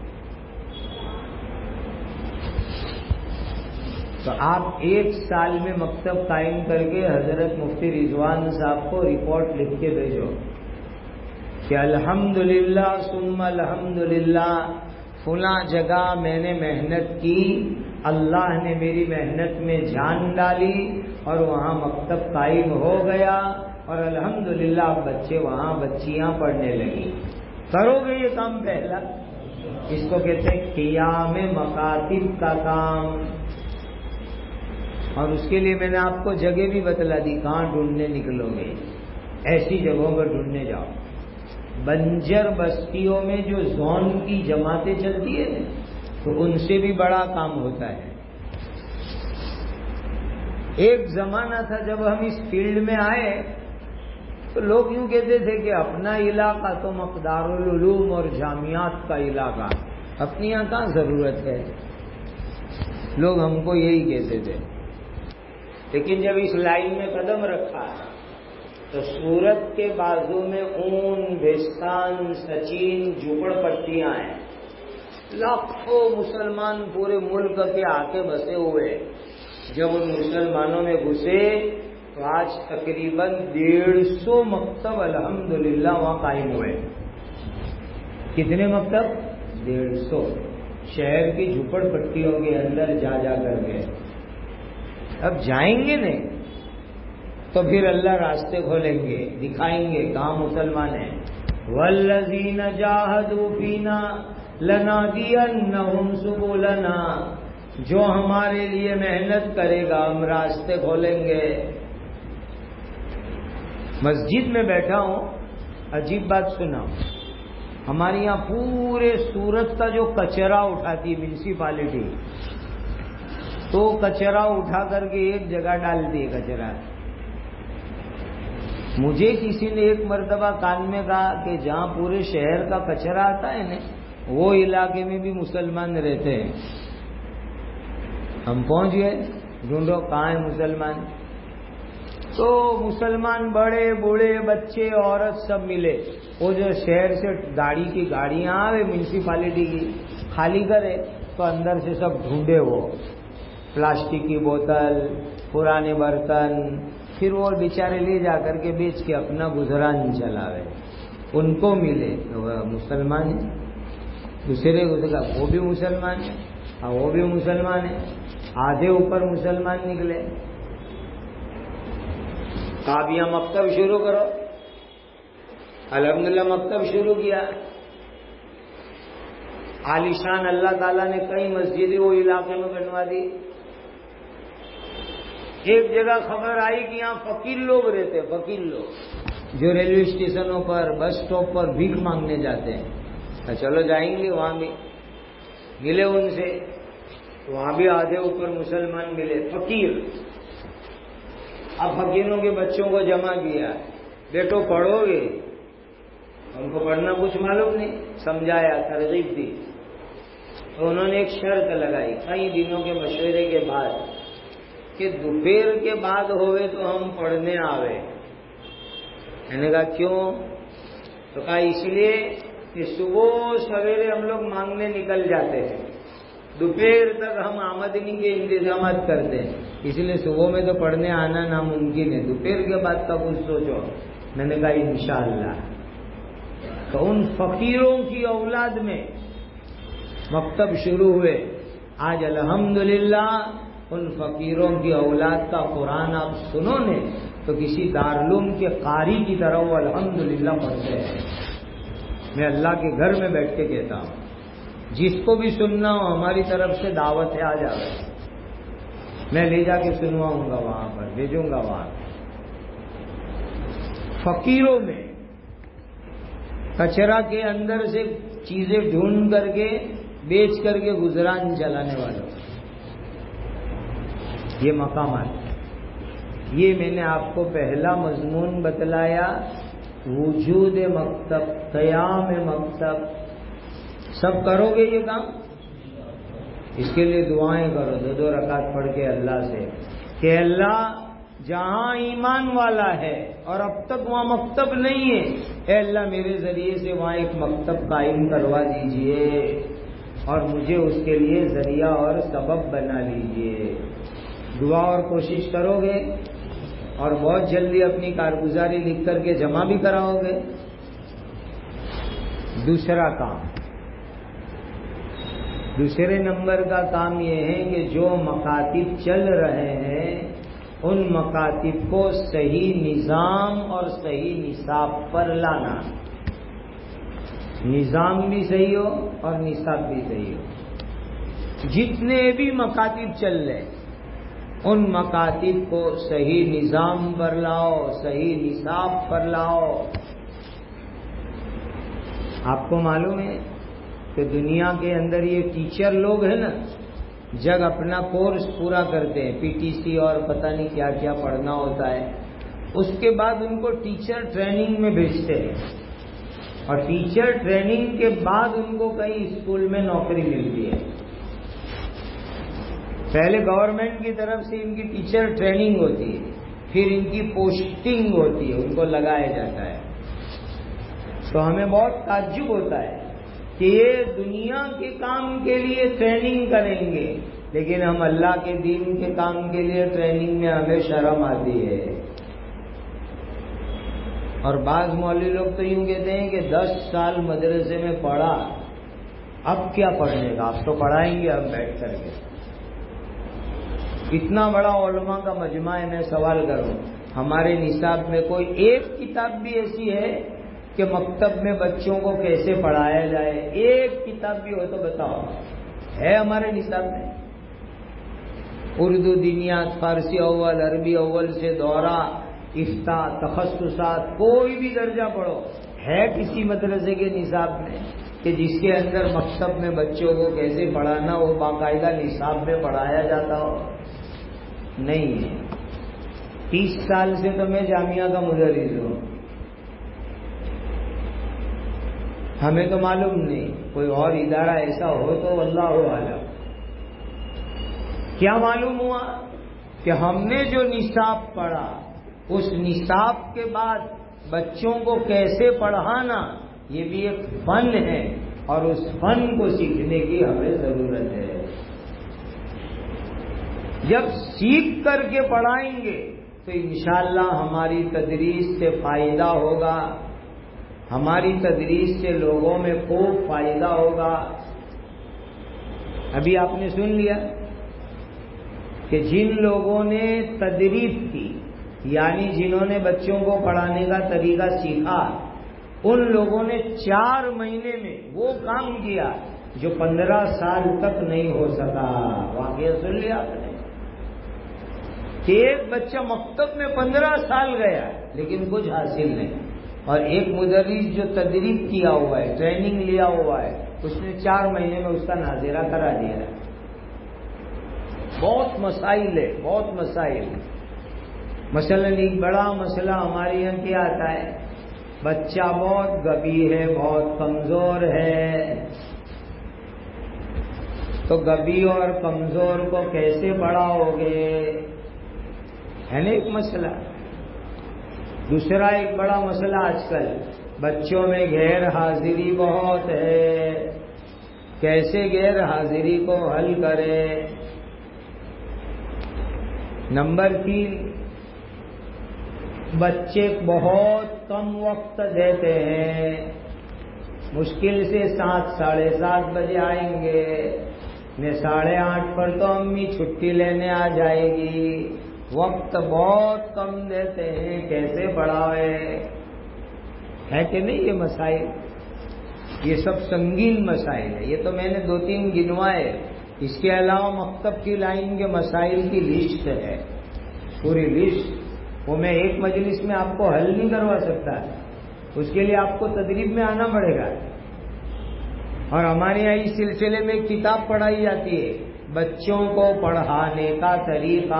تو آپ 1 سال میں مکتب قائم کر کے حضرت مفتی رضوان صاحب کو رپورٹ لکھ کے بھیجو کہ الحمدللہ ثم الحمدللہ فلاں جگہ میں نے محنت کی، اللہ نے میری محنت میں جان ڈالی اور وہاں مکتب قائم ہو گیا، اور الحمدللہ بچے وہاں بچیاں پڑھنے لگی. کرو گے یہ کام پہلا؟ اس کو کہتے ہیں قیام مکاتب کا کام. اور اس کے لیے میں نے آپ کو جگہ بھی بتلا دی کہاں ڈھونڈنے نکلو گے. ایسی جگہوں پر ڈھونڈنے جاؤ. بنجر بستیوں میں جو زون کی جماعتیں چلتی ہے نا، تو ان سے بھی بڑا کام ہوتا ہے. ایک زمانہ تھا جب ہم اس فیلڈ میں آئے تو لوگ یوں کہتے تھے کہ اپنا علاقہ تو مقدار العلوم اور جامعات کا علاقہ، اپنی یہاں کہاں ضرورت ہے. لوگ ہم کو یہی کہتے تھے. لیکن جب اس لائن میں قدم رکھا تو سورت کے بازو میں اون، بھیستان، سچین، جھوپڑ پٹیاں ہیں. لاکھوں مسلمان پورے ملک کے آکے بسے ہوئے. جب ان مسلمانوں میں گھسے تو آج تقریباً 150 مکتب الحمدللہ وہاں قائم ہوئے. کتنے مکتب؟ 150 شہر کی جھوپڑ پٹیوں کے اندر جا جا کر کے. اب جائیں گے نہیں تو پھر اللہ راستے کھولیں گے، دکھائیں گے کہاں مسلمان ہیں. والذین جاہدوا فینا لنہدینہم سبلنا، جو ہمارے لیے محنت کرے گا ہم راستے کھولیں گے. مسجد میں بیٹھا ہوں، عجیب بات سنا، ہمارے یہاں پورے سورت کا جو کچرا اٹھاتی میونسپلٹی، تو کچرا اٹھا کر کے ایک جگہ ڈالتی ہے کچرا. مجھے کسی نے ایک مرتبہ کان میں کہا کہ جہاں پورے شہر کا کچرا آتا ہے نا، وہ علاقے میں بھی مسلمان رہتے ہیں. ہم پہنچ گئے، ڈھونڈو کہاں ہے مسلمان. تو مسلمان بڑے بوڑھے بچے عورت سب ملے. وہ جو شہر سے گاڑی کی گاڑیاں آئے میونسپلٹی کی خالی کرے تو اندر سے سب ڈھونڈے، وہ پلاسٹک کی بوتل، پرانے برتن، پھر وہ بیچارے لے جا کر کے بیچ کے اپنا گزران چلاوے. ان کو ملے تو وہ مسلمان ہیں. دوسرے گزرا وہ بھی مسلمان ہے، وہ بھی مسلمان ہے. آدھے اوپر مسلمان نکلے. آپ یہاں مکتب شروع کرو، الحمدللہ مکتب شروع کیا. عالیشان اللہ تعالیٰ نے کئی مسجدیں وہ علاقے میں بنوا دی. ایک جگہ خبر آئی کہ یہاں فقیر لوگ رہتے، فقیر لوگ جو ریلوے اسٹیشنوں پر بس سٹاپ پر بھیک مانگنے جاتے ہیں. تو چلو جائیں گے وہاں بھی. ملے ان سے، وہاں بھی آدھے اوپر مسلمان ملے فقیر. اب فقیروں کے بچوں کو جمع کیا، بیٹو پڑھو گے؟ ان کو پڑھنا کچھ معلوم نہیں، سمجھایا، ترغیب دی. تو انہوں نے ایک شرط لگائی کئی دنوں کے مشورے کے بعد کہ دوپہر کے بعد ہوئے تو ہم پڑھنے آوے. میں نے کہا کیوں؟ تو کہا اس لیے کہ صبح سویرے ہم لوگ مانگنے نکل جاتے ہیں، دوپہر تک ہم آمدنی کے انتظامات کرتے ہیں، اس لیے صبح میں تو پڑھنے آنا ناممکن ہے، دوپہر کے بعد کا کچھ سوچو. میں نے کہا انشاءاللہ. تو ان فقیروں کی اولاد میں مکتب شروع ہوئے. آج الحمدللہ ان فقیروں کی اولاد کا قرآن آپ سنو نے تو کسی دارالعلوم کے قاری کی طرح وہ الحمدللہ پڑھتے ہیں. میں اللہ کے گھر میں بیٹھ کے کہتا ہوں، جس کو بھی سننا ہو ہماری طرف سے دعوت ہے، آ جائے، میں لے جا کے سنواؤں گا، وہاں پر بھیجوں گا. وہاں فقیروں میں کچرا کے اندر سے چیزیں ڈھونڈ کر کے بیچ کر کے گزران چلانے والوں، یہ مقامات. یہ میں نے آپ کو پہلا مضمون بتلایا، وجود مکتب، قیام مکتب. سب کرو گے یہ کام؟ اس کے لیے دعائیں کرو، 2 رکعت پڑھ کے اللہ سے کہ اللہ جہاں ایمان والا ہے اور اب تک وہاں مکتب نہیں ہے، اے اللہ میرے ذریعے سے وہاں ایک مکتب قائم کروا دیجئے اور مجھے اس کے لیے ذریعہ اور سبب بنا لیجئے. دعا اور کوشش کرو گے اور بہت جلدی اپنی کارگزاری لکھ کر کے جمع بھی کراؤ گے. دوسرا کام، دوسرے نمبر کا کام یہ ہے کہ جو مکاتب چل رہے ہیں ان مکاتب کو صحیح نظام اور صحیح نصاب پر لانا. نظام بھی صحیح ہو اور نصاب بھی صحیح ہو. جتنے بھی مکاتب چل رہے ان مکاتب کو صحیح نظام پر لاؤ، صحیح نصاب پر لاؤ. آپ کو معلوم ہے کہ دنیا کے اندر یہ ٹیچر لوگ ہیں نا، جب اپنا کورس پورا کرتے ہیں، پی ٹی سی اور پتہ نہیں کیا کیا پڑھنا ہوتا ہے، اس کے بعد ان کو ٹیچر ٹریننگ میں بھیجتے ہیں اور ٹیچر ٹریننگ کے بعد ان کو کئی اسکول میں نوکری ملتی ہے. پہلے گورنمنٹ کی طرف سے ان کی ٹیچر ٹریننگ ہوتی ہے، پھر ان کی پوسٹنگ ہوتی ہے، ان کو لگایا جاتا ہے. تو ہمیں بہت تعجب ہوتا ہے کہ یہ دنیا کے کام کے لیے ٹریننگ کریں گے لیکن ہم اللہ کے دین کے کام کے لیے ٹریننگ میں ہمیں شرم آتی ہے. اور بعض مولوی لوگ تو یوں کہتے ہیں کہ 10 سال مدرسے میں پڑھا، اب کیا پڑھنے کا، اب تو پڑھائیں گے اب بیٹھ کر کے۔ اتنا بڑا علماء کا مجمع ہے، میں سوال کروں ہمارے نصاب میں کوئی ایک کتاب بھی ایسی ہے کہ مکتب میں بچوں کو کیسے پڑھایا جائے؟ ایک کتاب بھی ہو تو بتاؤ، ہے ہمارے نصاب میں؟ اردو دینیات، فارسی اول، عربی اول سے دورہ، افتاء، تخصصات، کوئی بھی درجہ پڑھو، ہے کسی مدرسے کے نصاب میں کہ جس کے اندر مکتب میں بچوں کو کیسے پڑھانا وہ باقاعدہ نصاب میں پڑھایا جاتا ہو؟ نہیں ہے۔ 30 سال سے تو میں جامعہ کا مدرس ہوں، ہمیں تو معلوم نہیں، کوئی اور ادارہ ایسا ہو تو واللہ اعلم۔ کیا معلوم ہوا کہ ہم نے جو نصاب پڑھا اس نصاب کے بعد بچوں کو کیسے پڑھانا یہ بھی ایک فن ہے، اور اس فن کو سیکھنے کی ہمیں ضرورت ہے۔ جب سیکھ کر کے پڑھائیں گے تو انشاءاللہ ہماری تدریس سے فائدہ ہوگا، ہماری تدریس سے لوگوں میں خوب فائدہ ہوگا۔ ابھی آپ نے سن لیا کہ جن لوگوں نے تدریس کی، یعنی جنہوں نے بچوں کو پڑھانے کا طریقہ سیکھا، ان لوگوں نے 4 مہینے میں وہ کام کیا جو 15 سال تک نہیں ہو سکا۔ واقعہ سن لیا آپ نے کہ ایک بچہ مکتب میں 15 سال گیا لیکن کچھ حاصل نہیں، اور ایک مدرس جو تدریس کیا ہوا ہے، ٹریننگ لیا ہوا ہے، اس نے 4 مہینے میں اس کا ناظرہ کرا دیا ہے۔ بہت مسائل ہے، بہت مسائل۔ مثلا ایک بڑا مسئلہ ہمارے یہاں کیا آتا ہے، بچہ بہت غبی ہے، بہت کمزور ہے، تو غبی اور کمزور کو کیسے پڑھاؤ گے، ہے نا ایک مسئلہ۔ دوسرا ایک بڑا مسئلہ آج کل بچوں میں غیر حاضری بہت ہے، کیسے غیر حاضری کو حل کرے۔ نمبر 3، بچے بہت کم وقت دیتے ہیں، مشکل سے 7، 7:30 بجے آئیں گے، 8:30 پر تو امی چھٹی لینے آ جائے گی، وقت بہت کم دیتے ہیں، کیسے پڑھاوے؟ ہے کہ نہیں یہ مسائل؟ یہ سب سنگین مسائل ہے، یہ تو میں نے 2-3 گنوائے، اس کے علاوہ مکتب کی لائن کے مسائل کی لسٹ ہے، پوری لسٹ، وہ میں ایک مجلس میں آپ کو حل نہیں کروا سکتا، اس کے لیے آپ کو تدریب میں آنا پڑے گا۔ اور ہمارے یہاں اس سلسلے میں ایک کتاب پڑھائی جاتی ہے، بچوں کو پڑھانے کا طریقہ،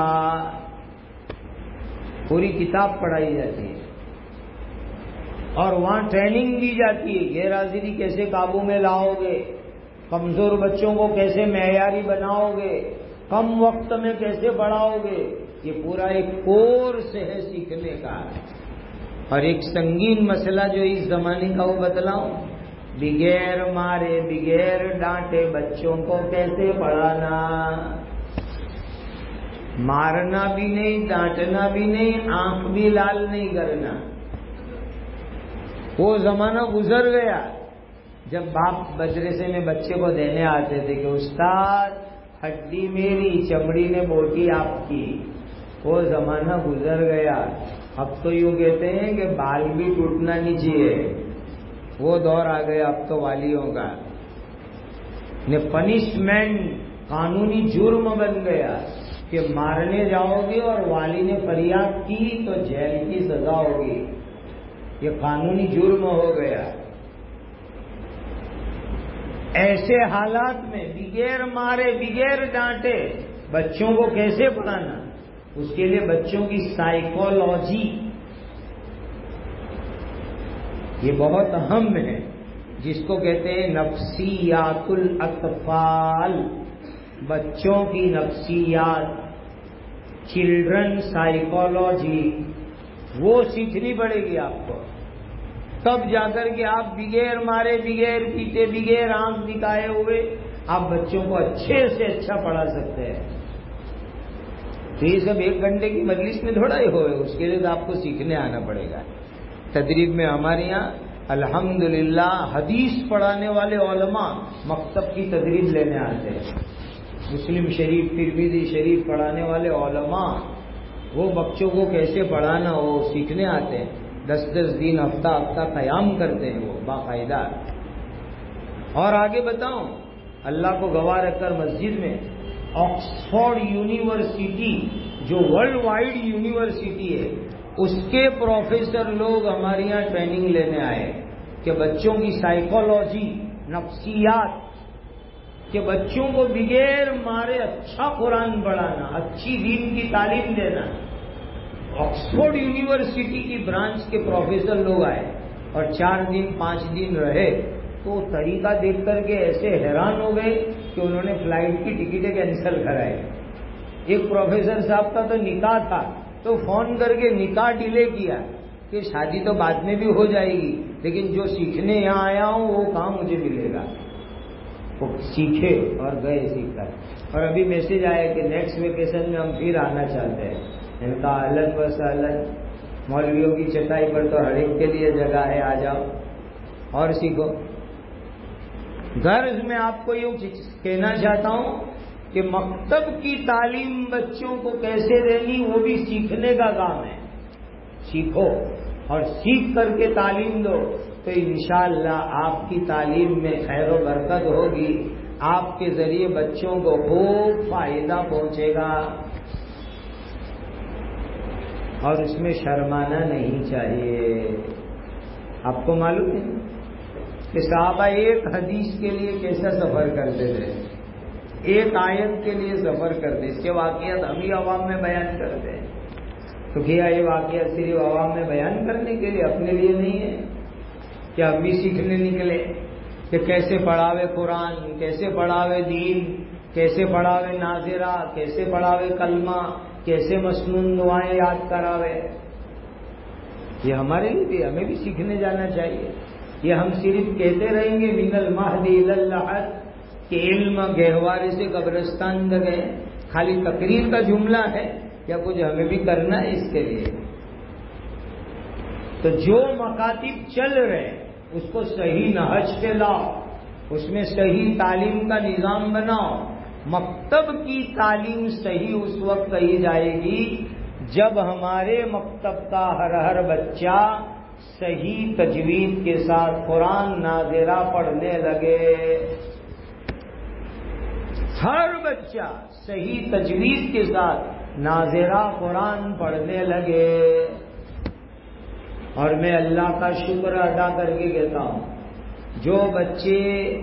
پوری کتاب پڑھائی جاتی ہے، اور وہاں ٹریننگ دی جاتی ہے، غیر حاضری کیسے قابو میں لاؤ گے، کمزور بچوں کو کیسے معیاری بناؤ گے، کم وقت میں کیسے پڑھاؤ گے، یہ پورا ایک کورس ہے سیکھنے کا۔ اور ایک سنگین مسئلہ جو اس زمانے کا وہ بتلاؤں، بغیر مارے بغیر ڈانٹے بچوں کو کیسے پڑھانا، مارنا بھی نہیں، ڈانٹنا بھی نہیں، آنکھ بھی لال نہیں کرنا۔ وہ زمانہ گزر گیا جب باپ مدرسے میں بچے کو دینے آتے تھے کہ استاد ہڈی میری، چمڑی نے بوٹی آپ کی، وہ زمانہ گزر گیا۔ اب تو یوں کہتے ہیں کہ بال بھی ٹوٹنا نہیں چاہیے، وہ دور آ گیا اب تو والیوں کا۔ پنشمنٹ قانونی جرم بن گیا کہ مارنے جاؤ گے اور والی نے فریاد کی تو جیل کی سزا ہوگی، یہ قانونی جرم ہو گیا۔ ایسے حالات میں بغیر مارے بغیر ڈانٹے بچوں کو کیسے پڑھانا، اس کے لیے بچوں کی سائیکولوجی یہ بہت اہم ہے، جس کو کہتے ہیں نفسیات الاطفال، بچوں کی نفسیات، چلڈرن سائیکولوجی، وہ سیکھنی پڑے گی آپ کو، تب جا کر کے آپ بغیر مارے بغیر پیٹے بغیر آنکھ دکھائے ہوئے آپ بچوں کو اچھے سے اچھا پڑھا سکتے ہیں۔ تو یہ سب 1 گھنٹے کی مجلس میں تھوڑا ہی ہوئے، اس کے لیے تو آپ کو سیکھنے آنا پڑے گا، تدریب میں ہمارے یہاں الحمدللہ حدیث پڑھانے والے علماء مکتب کی تدریب لینے آتے ہیں. مسلم شریف ترمذی شریف پڑھانے والے علماء وہ بچوں کو کیسے پڑھانا وہ سیکھنے آتے ہیں. 10 دن ہفتہ قیام کرتے ہیں وہ باقاعدہ. اور آگے بتاؤں، اللہ کو گواہ رکھ کر مسجد میں آکسفورڈ یونیورسٹی جو ورلڈ وائڈ یونیورسٹی ہے اس کے پروفیسر لوگ ہمارے یہاں ٹریننگ لینے آئے کہ بچوں کی سائیکالوجی، نفسیات، کہ بچوں کو بغیر مارے اچھا قرآن پڑھانا، اچھی دین کی تعلیم دینا. آکسفورڈ یونیورسٹی کی برانچ کے پروفیسر لوگ آئے اور 4 دن 5 دن رہے تو طریقہ دیکھ کر کے ایسے حیران ہو گئے کہ انہوں نے فلائٹ کی ٹکٹیں کینسل کرائی. ایک پروفیسر صاحب کا تو نکاح تھا تو فون کر کے نکاح ڈیلے کیا کہ شادی تو بعد میں بھی ہو جائے گی لیکن جو سیکھنے یہاں آیا ہوں وہ کام مجھے ملے گا. وہ سیکھے اور گئے سیکھ کر. اور ابھی میسج آیا کہ نیکسٹ ویکیشن میں ہم پھر آنا چاہتے ہیں. ان کا الگ بس الگ مولویوں کی چٹائی پر تو ہر ایک کے لیے جگہ ہے، آ جاؤ اور سیکھو. غرض میں آپ کو یوں کہنا چاہتا ہوں کہ مکتب کی تعلیم بچوں کو کیسے دینی وہ بھی سیکھنے کا کام ہے. سیکھو اور سیکھ کر کے تعلیم دو تو انشاءاللہ آپ کی تعلیم میں خیر و برکت ہوگی. آپ کے ذریعے بچوں کو خوب فائدہ پہنچے گا اور اس میں شرمانا نہیں چاہیے. آپ کو معلوم ہے کہ صحابہ ایک حدیث کے لیے کیسا سفر کرتے تھے، ایک آیت کے لیے سفر کرتے. اس کے واقعات ہم ہی عوام میں بیان کرتے ہیں تو کیا یہ واقعات صرف عوام میں بیان کرنے کے لیے، اپنے لیے نہیں ہے؟ کیا ہم بھی سیکھنے نکلے کہ کیسے پڑھاوے قرآن، کیسے پڑھاوے دین، کیسے پڑھاوے ناظرہ، کیسے پڑھاوے کلمہ، کیسے مسنون دعائیں یاد کراوے؟ یہ ہمارے لیے بھی، ہمیں بھی سیکھنے جانا چاہیے. یہ ہم صرف کہتے رہیں گے من المہد الی اللحد کہ علم گہوارے سے قبرستان تک ہے، خالی تقریر کا جملہ ہے، یا کچھ ہمیں بھی کرنا ہے اس کے لیے؟ تو جو مکاتب چل رہے اس کو صحیح نہج پہ لاؤ، اس میں صحیح تعلیم کا نظام بناؤ. مکتب کی تعلیم صحیح اس وقت کہی جائے گی جب ہمارے مکتب کا ہر بچہ صحیح تجوید کے ساتھ قرآن ناظرہ پڑھنے لگے. ہر بچہ صحیح تجوید کے ساتھ ناظرہ قرآن پڑھنے لگے. اور میں اللہ کا شکر ادا کر کے کہتا ہوں جو بچے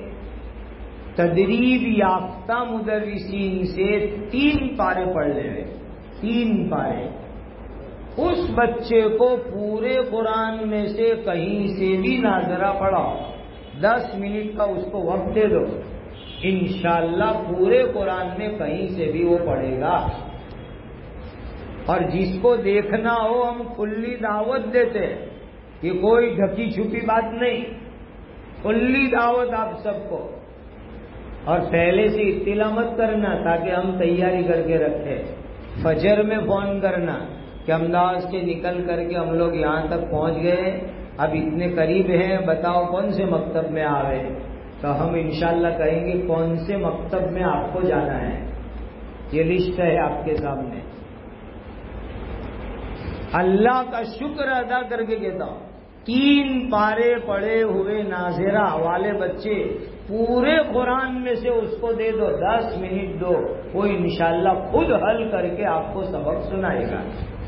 تدریب یافتہ مدرسین سے 3 پارے پڑھ لے، 3 پارے، اس بچے کو پورے قرآن میں سے کہیں سے بھی ناظرہ پڑھاؤ، 10 منٹ کا اس کو وقت دے دو، انشاءاللہ پورے قرآن میں کہیں سے بھی وہ پڑھے گا. اور جس کو دیکھنا ہو ہم کھلی دعوت دیتے، یہ کوئی ڈھکی چھپی بات نہیں، کھلی دعوت آپ سب کو. اور پہلے سے اطلاع مت کرنا تاکہ ہم تیاری کر کے رکھیں. فجر میں فون کرنا کہ احمدآباد سے نکل کر کے ہم لوگ یہاں تک پہنچ گئے، اب اتنے قریب ہیں، بتاؤ کون سے مکتب میں آوے، تو ہم انشاءاللہ کہیں گے کون سے مکتب میں آپ کو جانا ہے. یہ لسٹ ہے آپ کے سامنے. اللہ کا شکر ادا کر کے کہتا ہوں 3 پارے پڑھے ہوئے ناظرہ والے بچے پورے قرآن میں سے اس کو دے دو، 10 منٹ دو، وہ انشاءاللہ خود حل کر کے آپ کو سبق سنائے گا.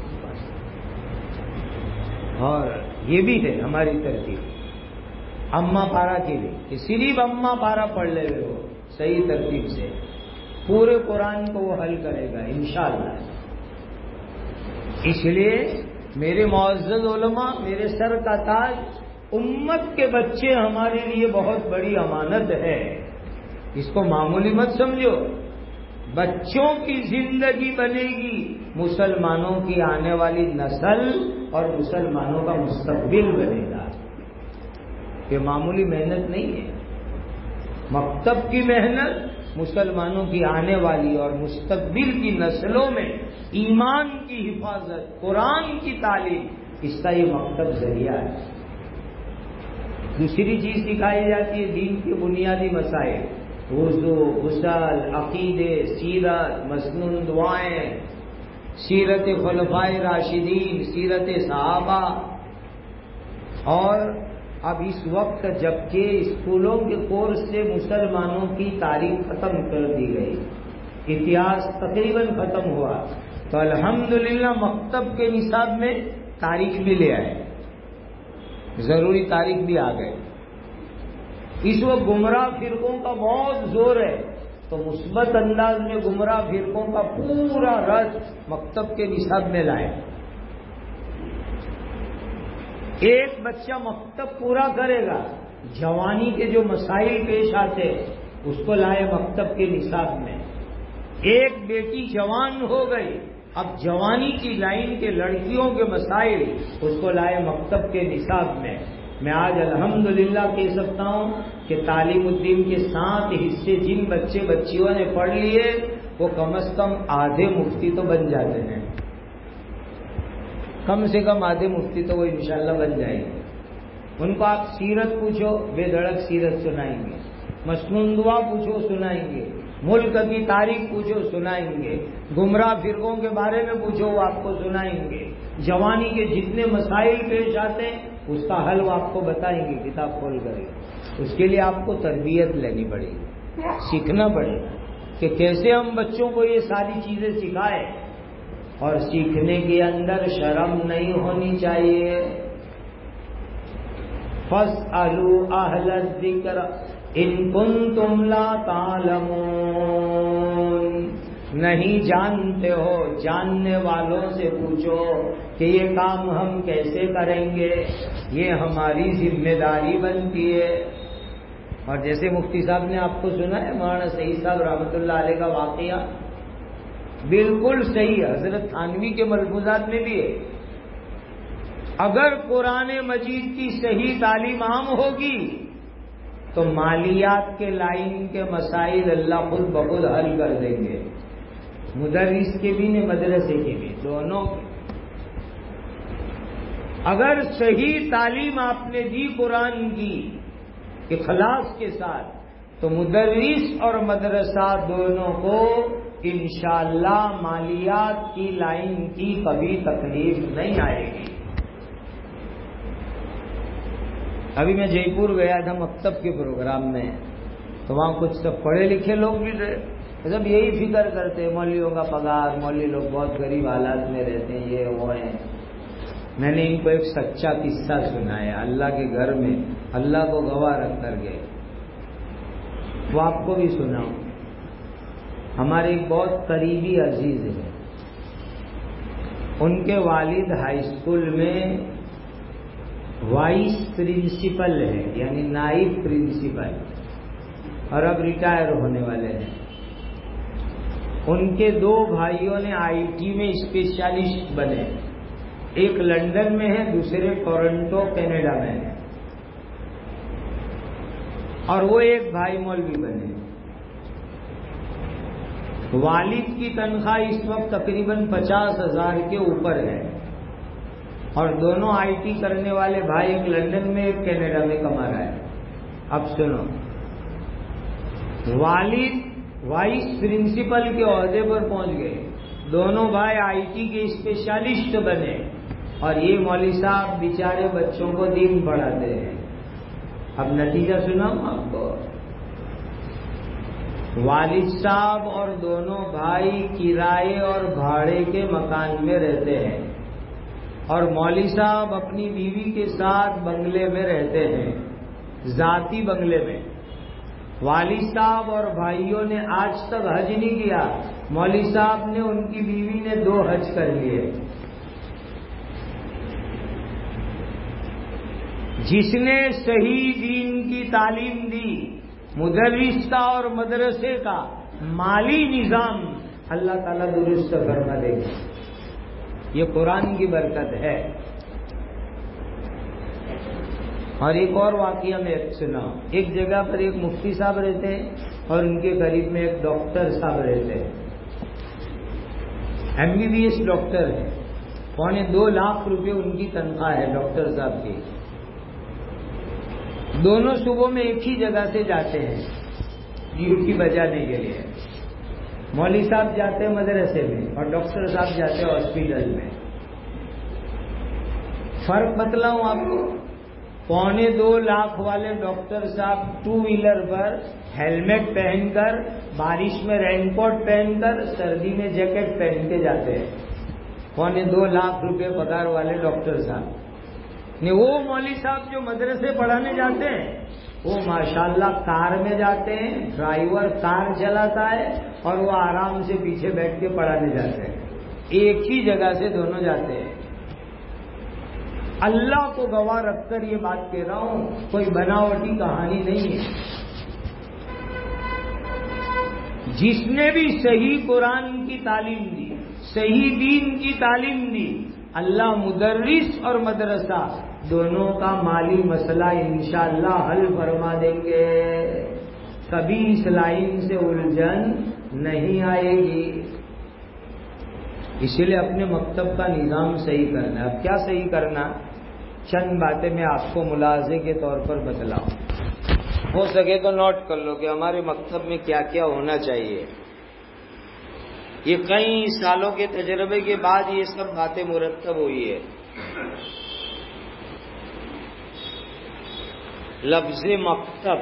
اور یہ بھی ہے ہماری ترتیب اما پارا کے لیے کہ صرف اما پارا پڑھ لے وہ صحیح ترتیب سے پورے قرآن کو وہ حل کرے گا انشاءاللہ. اس لیے میرے معزز علماء، میرے سر کا تاج، امت کے بچے ہمارے لیے بہت بڑی امانت ہے، اس کو معمولی مت سمجھو. بچوں کی زندگی بنے گی مسلمانوں کی آنے والی نسل اور مسلمانوں کا مستقبل بنے گا. یہ معمولی محنت نہیں ہے. مکتب کی محنت مسلمانوں کی آنے والی اور مستقبل کی نسلوں میں ایمان کی حفاظت، قرآن کی تعلیم، اس کا یہ مکتب ذریعہ ہے۔ دوسری چیز سکھائی جاتی ہے دین کے بنیادی مسائل، وضو، غسل، عقیدے، سیرت، مسنون دعائیں، سیرت خلفائے راشدین، سیرت صحابہ۔ اور اب اس وقت جبکہ اسکولوں کے کورس سے مسلمانوں کی تاریخ ختم کر دی گئی، اتہاس تقریباً ختم ہوا، تو الحمدللہ مکتب کے نصاب میں تاریخ بھی لے آئے، ضروری تاریخ بھی آ گئے۔ اس وقت گمراہ فرقوں کا بہت زور ہے، تو مثبت انداز میں گمراہ فرقوں کا پورا رد مکتب کے نصاب میں لائے۔ ایک بچہ مکتب پورا کرے گا، جوانی کے جو مسائل پیش آتے اس کو لائے مکتب کے نصاب میں۔ ایک بیٹی جوان ہو گئی، اب جوانی کی لائن کے لڑکیوں کے مسائل اس کو لائے مکتب کے نصاب میں۔ میں آج الحمدللہ کہہ سکتا ہوں کہ تعلیم الدین کے 7 حصے جن بچے بچیوں نے پڑھ لیے وہ کم از کم آدھے مفتی تو بن جاتے ہیں، کم سے کم آدھے مفتی تو وہ انشاءاللہ بن جائیں گے۔ ان کو آپ سیرت پوچھو بے دھڑک سیرت سنائیں گے، مسنون دعا پوچھو سنائیں گے، ملک کی تاریخ پوچھو سنائیں گے، گمراہ فرقوں کے بارے میں پوچھو وہ آپ کو سنائیں گے، جوانی کے جتنے مسائل پیش آتے ہیں اس کا حل وہ آپ کو بتائیں گے کتاب کھول کر۔ اس کے لیے آپ کو تربیت لینی پڑے گی، سیکھنا پڑے گا کہ کیسے ہم بچوں کو یہ ساری چیزیں سکھائیں، اور سیکھنے کے اندر شرم نہیں ہونی چاہیے۔ فَاسْأَلُوا أَهْلَ الذِّكْرِ إِن كُنتُمْ لَا تَعْلَمُونَ، نہیں جانتے ہو جاننے والوں سے پوچھو کہ یہ کام ہم کیسے کریں گے، یہ ہماری ذمہ داری بنتی ہے۔ اور جیسے مفتی صاحب نے آپ کو سنا ہے مولانا سعید صاحب رحمۃ اللہ علیہ کا واقعہ، بالکل صحیح ہے، حضرت تھانوی کے ملفوظات میں بھی ہے، اگر قرآن مجید کی صحیح تعلیم عام ہوگی تو مالیات کے لائن کے مسائل اللہ خود بخود حل کر دیں گے، مدرس کے بھی نہیں مدرسے کے بھی، دونوں کے۔ اگر صحیح تعلیم آپ نے دی قرآن کی اخلاص کے ساتھ تو مدرس اور مدرسہ دونوں کو انشاءاللہ مالیات کی لائن کی کبھی تکلیف نہیں آئے گی۔ ابھی میں جے پور گیا تھا مکتب کے پروگرام میں، تو وہاں کچھ سب پڑھے لکھے لوگ بھی رہے، سب یہی فکر کرتے مولویوں کا پگار، مولوی لوگ بہت غریب حالات میں رہتے ہیں، یہ وہ ہیں۔ میں نے ان کو ایک سچا قصہ سنایا، اللہ کے گھر میں اللہ کو گواہ رکھ کر گئے، وہ آپ کو بھی سناؤں۔ ہمارے ایک بہت قریبی عزیز ہے، ان کے والد ہائی اسکول میں وائس پرنسپل ہے، یعنی نائب پرنسپل، اور اب ریٹائر ہونے والے ہیں۔ ان کے 2 بھائیوں نے آئی ٹی میں اسپیشلسٹ بنے، ایک لندن میں ہے، دوسرے ٹورنٹو کینیڈا میں ہے، اور وہ ایک بھائی مولوی بنے۔ والد کی تنخواہ اس وقت تقریباً 50,000 کے اوپر ہے، اور دونوں آئی ٹی کرنے والے بھائی، ایک لندن میں ایک کینیڈا میں کما رہا ہے۔ اب سنو، والد وائس پرنسپل کے عہدے پر پہنچ گئے، دونوں بھائی آئی ٹی کے اسپیشلسٹ بنے، اور یہ مولوی صاحب بیچارے بچوں کو دین پڑھاتے ہیں۔ اب نتیجہ سناؤں آپ کو، والد صاحب اور دونوں بھائی کرائے اور بھاڑے کے مکان میں رہتے ہیں، اور مولوی صاحب اپنی بیوی کے ساتھ بنگلے میں رہتے ہیں، ذاتی بنگلے میں۔ والد صاحب اور بھائیوں نے آج تک حج نہیں کیا، مولوی صاحب نے، ان کی بیوی نے 2 حج کر لیے۔ جس نے صحیح دین کی تعلیم دی، مدرس کا اور مدرسے کا مالی نظام اللہ تعالیٰ درست فرما دے گا، یہ قرآن کی برکت ہے۔ اور ایک اور واقعہ میں سنا، ایک جگہ پر ایک مفتی صاحب رہتے ہیں اور ان کے قریب میں ایک ڈاکٹر صاحب رہتے ہیں، MBBS ڈاکٹر ہے، 2.25 लाख रुपए उनकी तनख्वाह है डॉक्टर साहब की। दोनों सुबह में एक ही जगह से जाते हैं ड्यूटी बजाने के लिए। मौलवी साहब जाते हैं मदरसे में और डॉक्टर साहब जाते हैं हॉस्पिटल में। फर्क बतलाऊं आपको, 2.25 लाख वाले डॉक्टर साहब 2 व्हीलर पर हेलमेट पहनकर, बारिश में रेनकोट पहनकर, सर्दी में जैकेट पहन के जाते हैं। 2.25 लाख रुपए पगार वाले डॉक्टर साहब ने। वो मौलवी साहब जो मदरसे पढ़ाने जाते हैं वो माशाल्लाह कार में जाते हैं, ड्राइवर कार चलाता है और वो आराम से पीछे बैठ के पढ़ाने जाते हैं। एक ही जगह से दोनों जाते हैं। अल्लाह को गवाह रखकर ये बात कह रहा हूं, कोई बनावटी कहानी नहीं है। जिसने भी सही कुरान की तालीम दी, सही दीन की तालीम दी, अल्लाह मुदर्रिस और मदरसा दोनों का माली मसला इंशाअल्लाह हल फरमा देंगे। कभी इस लाइन से उलझन नहीं आएगी। इसीलिए अपने मकतब का निजाम सही करना है। अब क्या सही करना, चंद बातें मैं आपको मुलाजे के तौर पर बतलाऊं। हो सके तो नोट कर लो कि हमारे मकतब में क्या क्या होना चाहिए। ये कई सालों के तजर्बे के बाद ये सब बातें मुरतब हुई है। लफ्ज़ मकतब,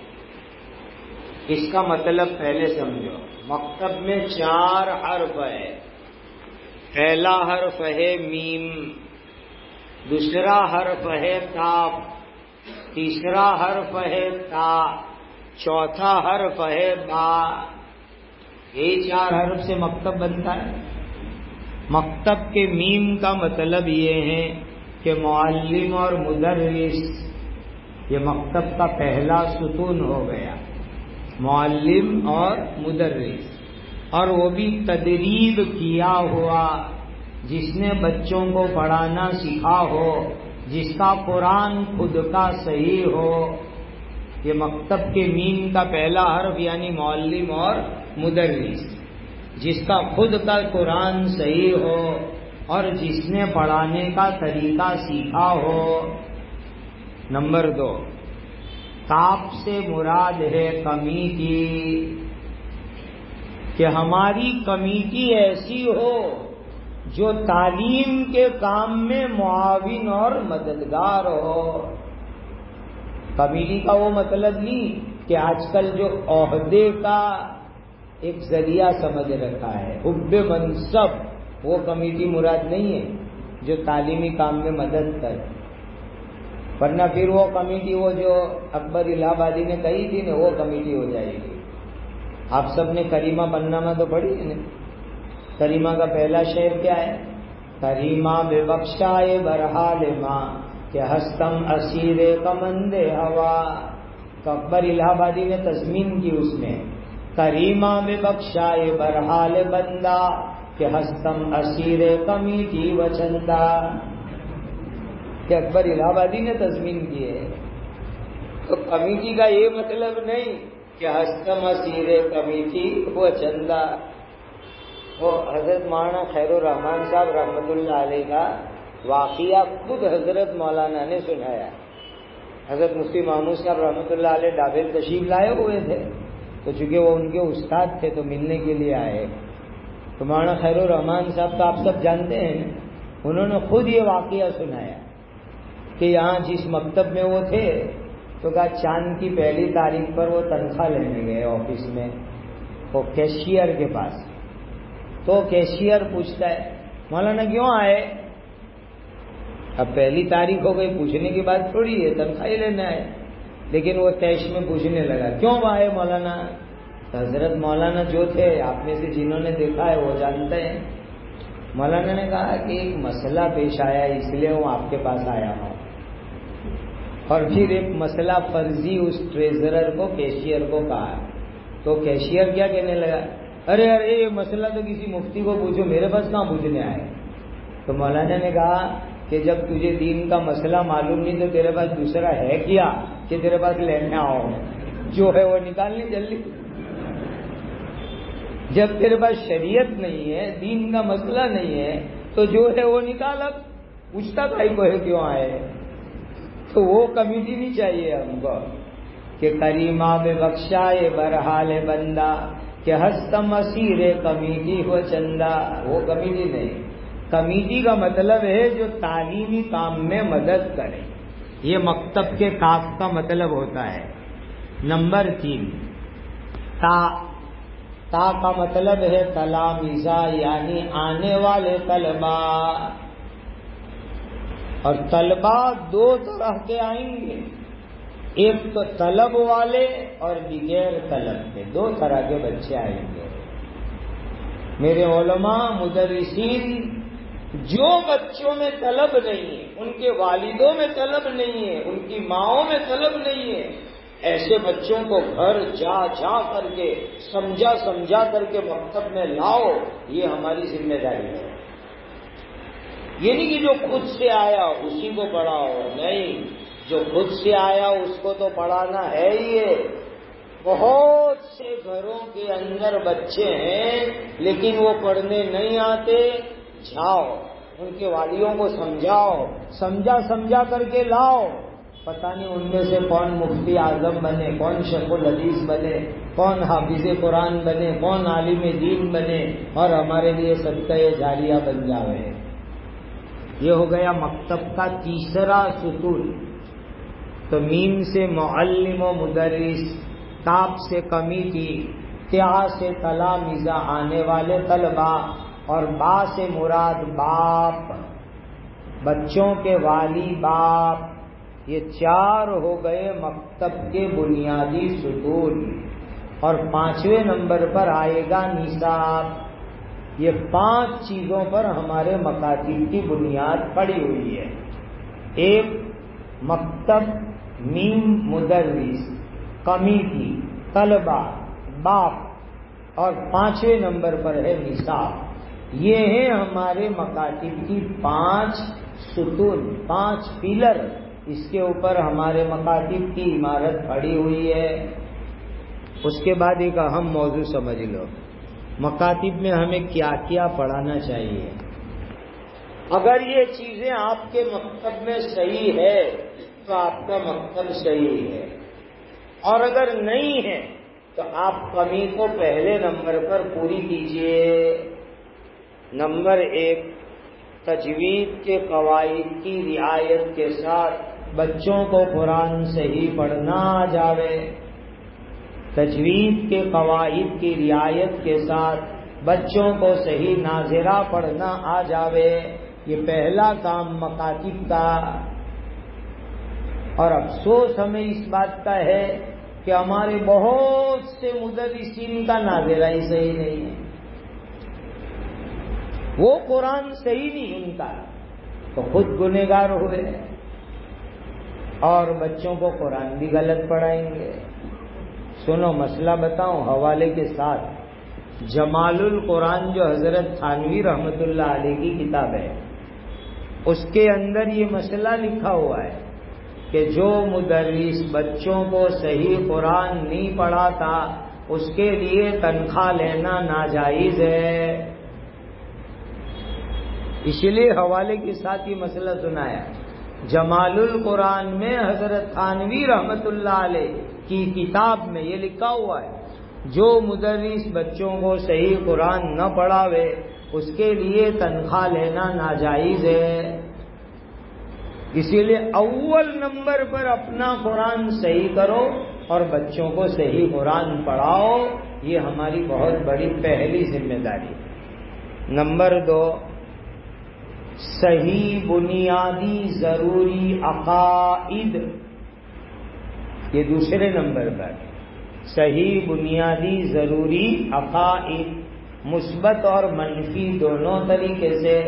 इसका मतलब पहले समझो। मकतब में 4 हर्फ है। पहला हर्फ है मीम, दूसरा हर्फ है काफ, तीसरा हर्फ है ता, चौथा हर्फ है बा। ये 4 हर्फ से मकतब बनता है। मकतब के मीम का मतलब ये है कि मुअल्लिम और मुदर्रिस, ये मकतब का पहला सुतून हो गया, मुअल्लिम और मुदर्रिस। और वो भी तदरीब किया हुआ, जिसने बच्चों को पढ़ाना सीखा हो, जिसका कुरान खुद का सही हो। ये मकतब के मीम का पहला हर्फ यानी मुअल्लिम और मुदर्रिस, जिसका खुद का कुरान सही हो और जिसने पढ़ाने का तरीका सीखा हो। नंबर 2, काफ से मुराद है कमिटी, कि हमारी कमिटी ऐसी हो जो तालीम के काम में मुआविन और मददगार हो। कमिटी का वो मतलब नहीं कि आजकल जो ओहदे का एक जरिया समझ रखा है, हुब्बे मनसब, वो कमिटी मुराद नहीं है जो तालीमी काम में मदद करे। वरना फिर वो कमिटी, वो जो अकबर इलाहाबादी ने कही थी ना, वो कमिटी हो जाएगी। आप सब ने करीमा पन्नामा तो पढ़ी है ना। करीमा का पहला शेर क्या है? करीमा बेबख्शाए बरहाल माँ के हस्तम असीरे कमंदे हवा। तो अकबर इलाहाबादी ने तस्मीन की उसमें, करीमा बेबख्शाए बरहाल बंदा के हस्तम असीरे कमीटी वचंदा। कि अकबर इलाहाबादी ने तस्मीन की है। तो कमेटी का ये मतलब नहीं कि हस्तम असीरे कमेटी व चंदा। वो हजरत मौलाना खैरुर रहमान साहब रहमतुल्लाह अलैह का वाक़िया खुद हजरत मौलाना ने सुनाया। हजरत मुफ्ती महमूद साहब रहमतुल्लाह अलैह डाबेल तशरीफ लाए हुए थे, तो चूंकि वो उनके उस्ताद थे तो मिलने के लिए आए। तो मौलाना खैरुर रहमान साहब तो आप सब जानते हैं, उन्होंने खुद ये वाक़िया सुनाया कि यहाँ जिस मकतब में वो थे, तो कहा चांद की पहली तारीख पर वो तनख्वाह लेने गए ऑफिस में, वो कैशियर के पास। तो कैशियर पूछता है, मौलाना क्यों आए? अब पहली तारीख हो गई, पूछने की बात थोड़ी है, तनख्वाह ही लेना है। लेकिन वो तैश में पूछने लगा, क्यों आए मौलाना? तो हजरत मौलाना जो थे, आप में से जिन्होंने देखा है वो जानते हैं। मौलाना ने कहा कि एक मसला पेश आया, इसलिए वो आपके पास आया हूँ। और फिर एक मसला फर्जी उस ट्रेजरर को, कैशियर को कहा। तो कैशियर क्या कहने लगा, अरे अरे ये मसला तो किसी मुफ्ती को पूछो, मेरे पास कहाँ पूछने आए। तो मौलाना ने कहा कि जब तुझे दीन का मसला मालूम नहीं तो तेरे पास दूसरा है क्या कि तेरे पास लेने आओ, जो है वो निकालने जल्दी। जब तेरे पास शरीयत नहीं है, दीन का मसला नहीं है, تو جو ہے وہ نکالا، پوچھتا بھائی کو ہے کیوں آئے. تو وہ کمیٹی نہیں چاہیے ہم کو کہ کریمہ میں بخشائے برحال بندہ کہ ہست مسیر کمیٹی ہو چندہ. وہ کمیٹی نہیں. کمیٹی کا مطلب ہے جو تعلیمی کام میں مدد کرے. یہ مکتب کے کاف کا مطلب ہوتا ہے. نمبر 3 تا کا مطلب ہے تلامذہ، یعنی آنے والے طلبا. اور طلبا 2 طرح کے آئیں گے، ایک تو طلب والے اور بغیر طلب کے. 2 طرح کے بچے آئیں گے. میرے علماء مدرسین جو بچوں میں طلب نہیں ہے، ان کے والدوں میں طلب نہیں ہے، ان کی ماؤں میں طلب نہیں ہے، ایسے بچوں کو گھر جا کر کے سمجھا کر کے مکتب میں لاؤ. یہ ہماری ذمہ داری ہے. یہ نہیں کہ جو خود سے آیا اسی کو پڑھاؤ، نہیں، جو خود سے آیا اس کو تو پڑھانا ہے ہی ہے. بہت سے گھروں کے اندر بچے ہیں لیکن وہ پڑھنے نہیں آتے. جاؤ ان کے والدوں کو سمجھا کر کے لاؤ. پتہ نہیں ان میں سے کون مفتی اعظم بنے، کون شیخ الحدیث بنے، کون حافظ قرآن بنے، کون عالم دین بنے اور ہمارے لیے صدقہ جاریہ بن جاوے. یہ ہو گیا مکتب کا تیسرا ستون. تو میم سے معلم و مدرس، کاف سے کمیٹی، تیا سے تلامذہ آنے والے طلبا، اور با سے مراد باپ، بچوں کے والی باپ. یہ 4 ہو گئے مکتب کے بنیادی ستون. اور 5ویں نمبر پر آئے گا نصاب. یہ 5 چیزوں پر ہمارے مکاتب کی بنیاد پڑی ہوئی ہے. ایک مکتب، میم مدرس، کمیٹی، طلبا، باپ، اور 5ویں نمبر پر ہے نصاب. یہ ہیں ہمارے مکاتب کی 5 ستون، 5 پلر. اس کے اوپر ہمارے مکاتب کی عمارت کھڑی ہوئی ہے. اس کے بعد ایک اہم موضوع سمجھ لو، مکاتب میں ہمیں کیا کیا پڑھانا چاہیے. اگر یہ چیزیں آپ کے مکتب میں صحیح ہے تو آپ کا مکتب صحیح ہے، اور اگر نہیں ہے تو آپ کمی کو پہلے نمبر پر پوری کیجئے. نمبر 1، تجوید کے قواعد کی رعایت کے ساتھ بچوں کو قرآن صحیح پڑھنا آ جاوے. تجوید کے قواعد کی رعایت کے ساتھ بچوں کو صحیح ناظرہ پڑھنا آ جاوے. یہ پہلا کام مکاتب کا. اور افسوس ہمیں اس بات کا ہے کہ ہمارے بہت سے مدرسین کا ناظرہ ہی صحیح نہیں ہے. وہ قرآن صحیح نہیں ان کا تو خود گنہگار ہوئے اور بچوں کو قرآن بھی غلط پڑھائیں گے. سنو مسئلہ بتاؤں حوالے کے ساتھ. جمال القرآن جو حضرت تھانوی رحمت اللہ علیہ کی کتاب ہے، اس کے اندر یہ مسئلہ لکھا ہوا ہے کہ جو مدرس بچوں کو صحیح قرآن نہیں پڑھاتا اس کے لیے تنخواہ لینا ناجائز ہے. اسی لیے حوالے کے ساتھ یہ مسئلہ سنایا. جمال القرآن میں حضرت تھانوی رحمت اللہ علیہ کی کتاب میں یہ لکھا ہوا ہے جو مدرس بچوں کو صحیح قرآن نہ پڑھاوے اس کے لیے تنخواہ لینا ناجائز ہے. اسی لیے اول نمبر پر اپنا قرآن صحیح کرو اور بچوں کو صحیح قرآن پڑھاؤ. یہ ہماری بہت بڑی پہلی ذمہ داری. نمبر 2، صحیح بنیادی ضروری عقائد. یہ دوسرے نمبر پر صحیح بنیادی ضروری عقائد، مثبت اور منفی دونوں طریقے سے.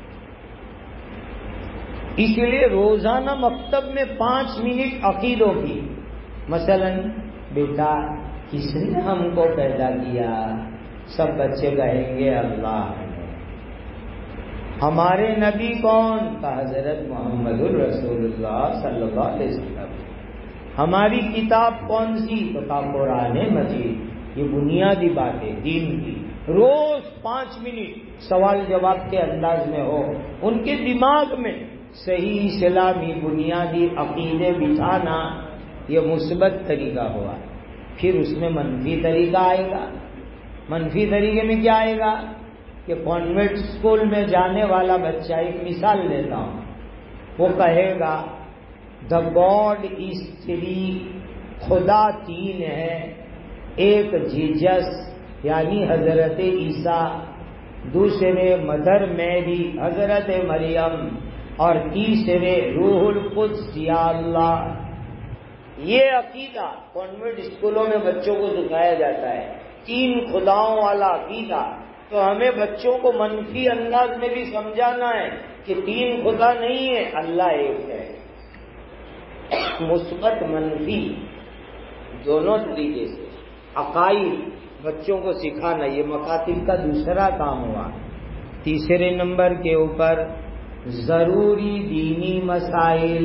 اس لیے روزانہ مکتب میں 5 منٹ عقیدوں کی. مثلا بیٹا کس نے ہم کو پیدا کیا؟ سب بچے کہیں گے اللہ نے. ہمارے نبی کون؟ کا حضرت محمد الرسول اللہ صلی اللہ علیہ وسلم. ہماری کتاب کون سی؟ تو کا قرآن مجید. یہ بنیادی بات ہے دین کی. روز 5 منٹ سوال جواب کے انداز میں ہو، ان کے دماغ میں صحیح اسلامی بنیادی عقیدے بٹھانا، یہ مثبت طریقہ ہوا۔ پھر اس میں منفی طریقہ آئے گا۔ منفی طریقے میں کیا آئے گا کہ کانوینٹ اسکول میں جانے والا بچہ، ایک مثال دیتا ہوں، وہ کہے گا دا گاڈ از 3، خدا 3 ہے، ایک جیزس یعنی حضرت عیسیٰ، دوسرے مدر میری حضرت مریم، اور تیسرے روح القدس یا اللہ۔ یہ عقیدہ کانوینٹ اسکولوں میں بچوں کو سکھایا جاتا ہے، 3 خداؤں والا عقیدہ۔ تو ہمیں بچوں کو منفی انداز میں بھی سمجھانا ہے کہ 3 خدا نہیں ہے، اللہ ایک ہے۔ مثبت منفی دونوں طریقے سے عقائد بچوں کو سکھانا، یہ مکاتب کا دوسرا کام ہوا۔ تیسرے نمبر کے اوپر ضروری دینی مسائل،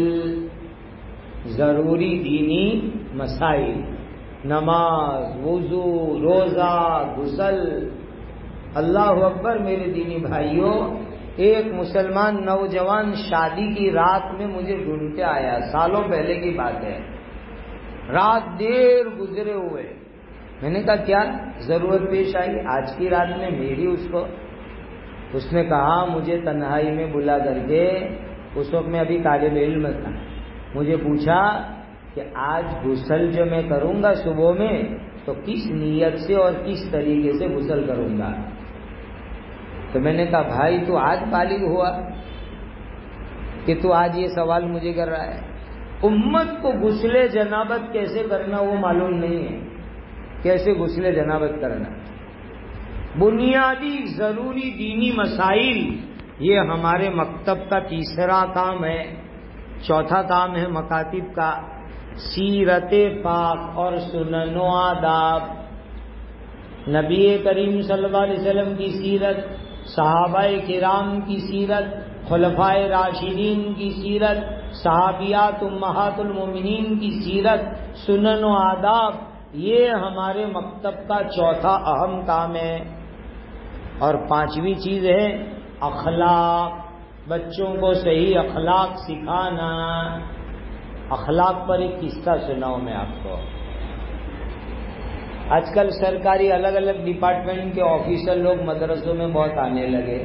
ضروری دینی مسائل، نماز، وضو، روزہ، غسل۔ اللہ اکبر میرے دینی بھائیوں، ایک مسلمان نوجوان شادی کی رات میں مجھے ڈھونڈتے آیا، سالوں پہلے کی بات ہے، رات دیر گزرے ہوئے۔ میں نے کہا کیا ضرورت پیش آئی آج کی رات میں میری؟ اس نے کہا مجھے تنہائی میں بلا کر کے، اس وقت میں ابھی طالب علم تھا، مجھے پوچھا کہ آج غسل جو میں کروں گا صبح میں تو کس نیت سے اور کس طریقے سے غسل کروں گا؟ تو میں نے کہا بھائی تو آج بالغ ہوا کہ تو آج یہ سوال مجھے کر رہا ہے؟ امت کو غسل جنابت کیسے کرنا وہ معلوم نہیں ہے، کیسے غسل جنابت کرنا، بنیادی ضروری دینی مسائل، یہ ہمارے مکتب کا تیسرا کام ہے۔ چوتھا کام ہے مکاتب کا سیرت پاک اور سنن و آداب، نبی کریم صلی اللہ علیہ وسلم کی سیرت، صحابہ کرام کی سیرت، خلفائے راشدین کی سیرت، صحابیات امہات المومنین کی سیرت، سنن و آداب، یہ ہمارے مکتب کا چوتھا اہم کام ہے۔ اور 5ویں چیز ہے اخلاق، بچوں کو صحیح اخلاق سکھانا۔ اخلاق پر ایک قصہ سناؤں میں آپ کو۔ آج کل سرکاری الگ الگ ڈپارٹمنٹ کے آفیسر لوگ مدرسوں میں بہت آنے لگے۔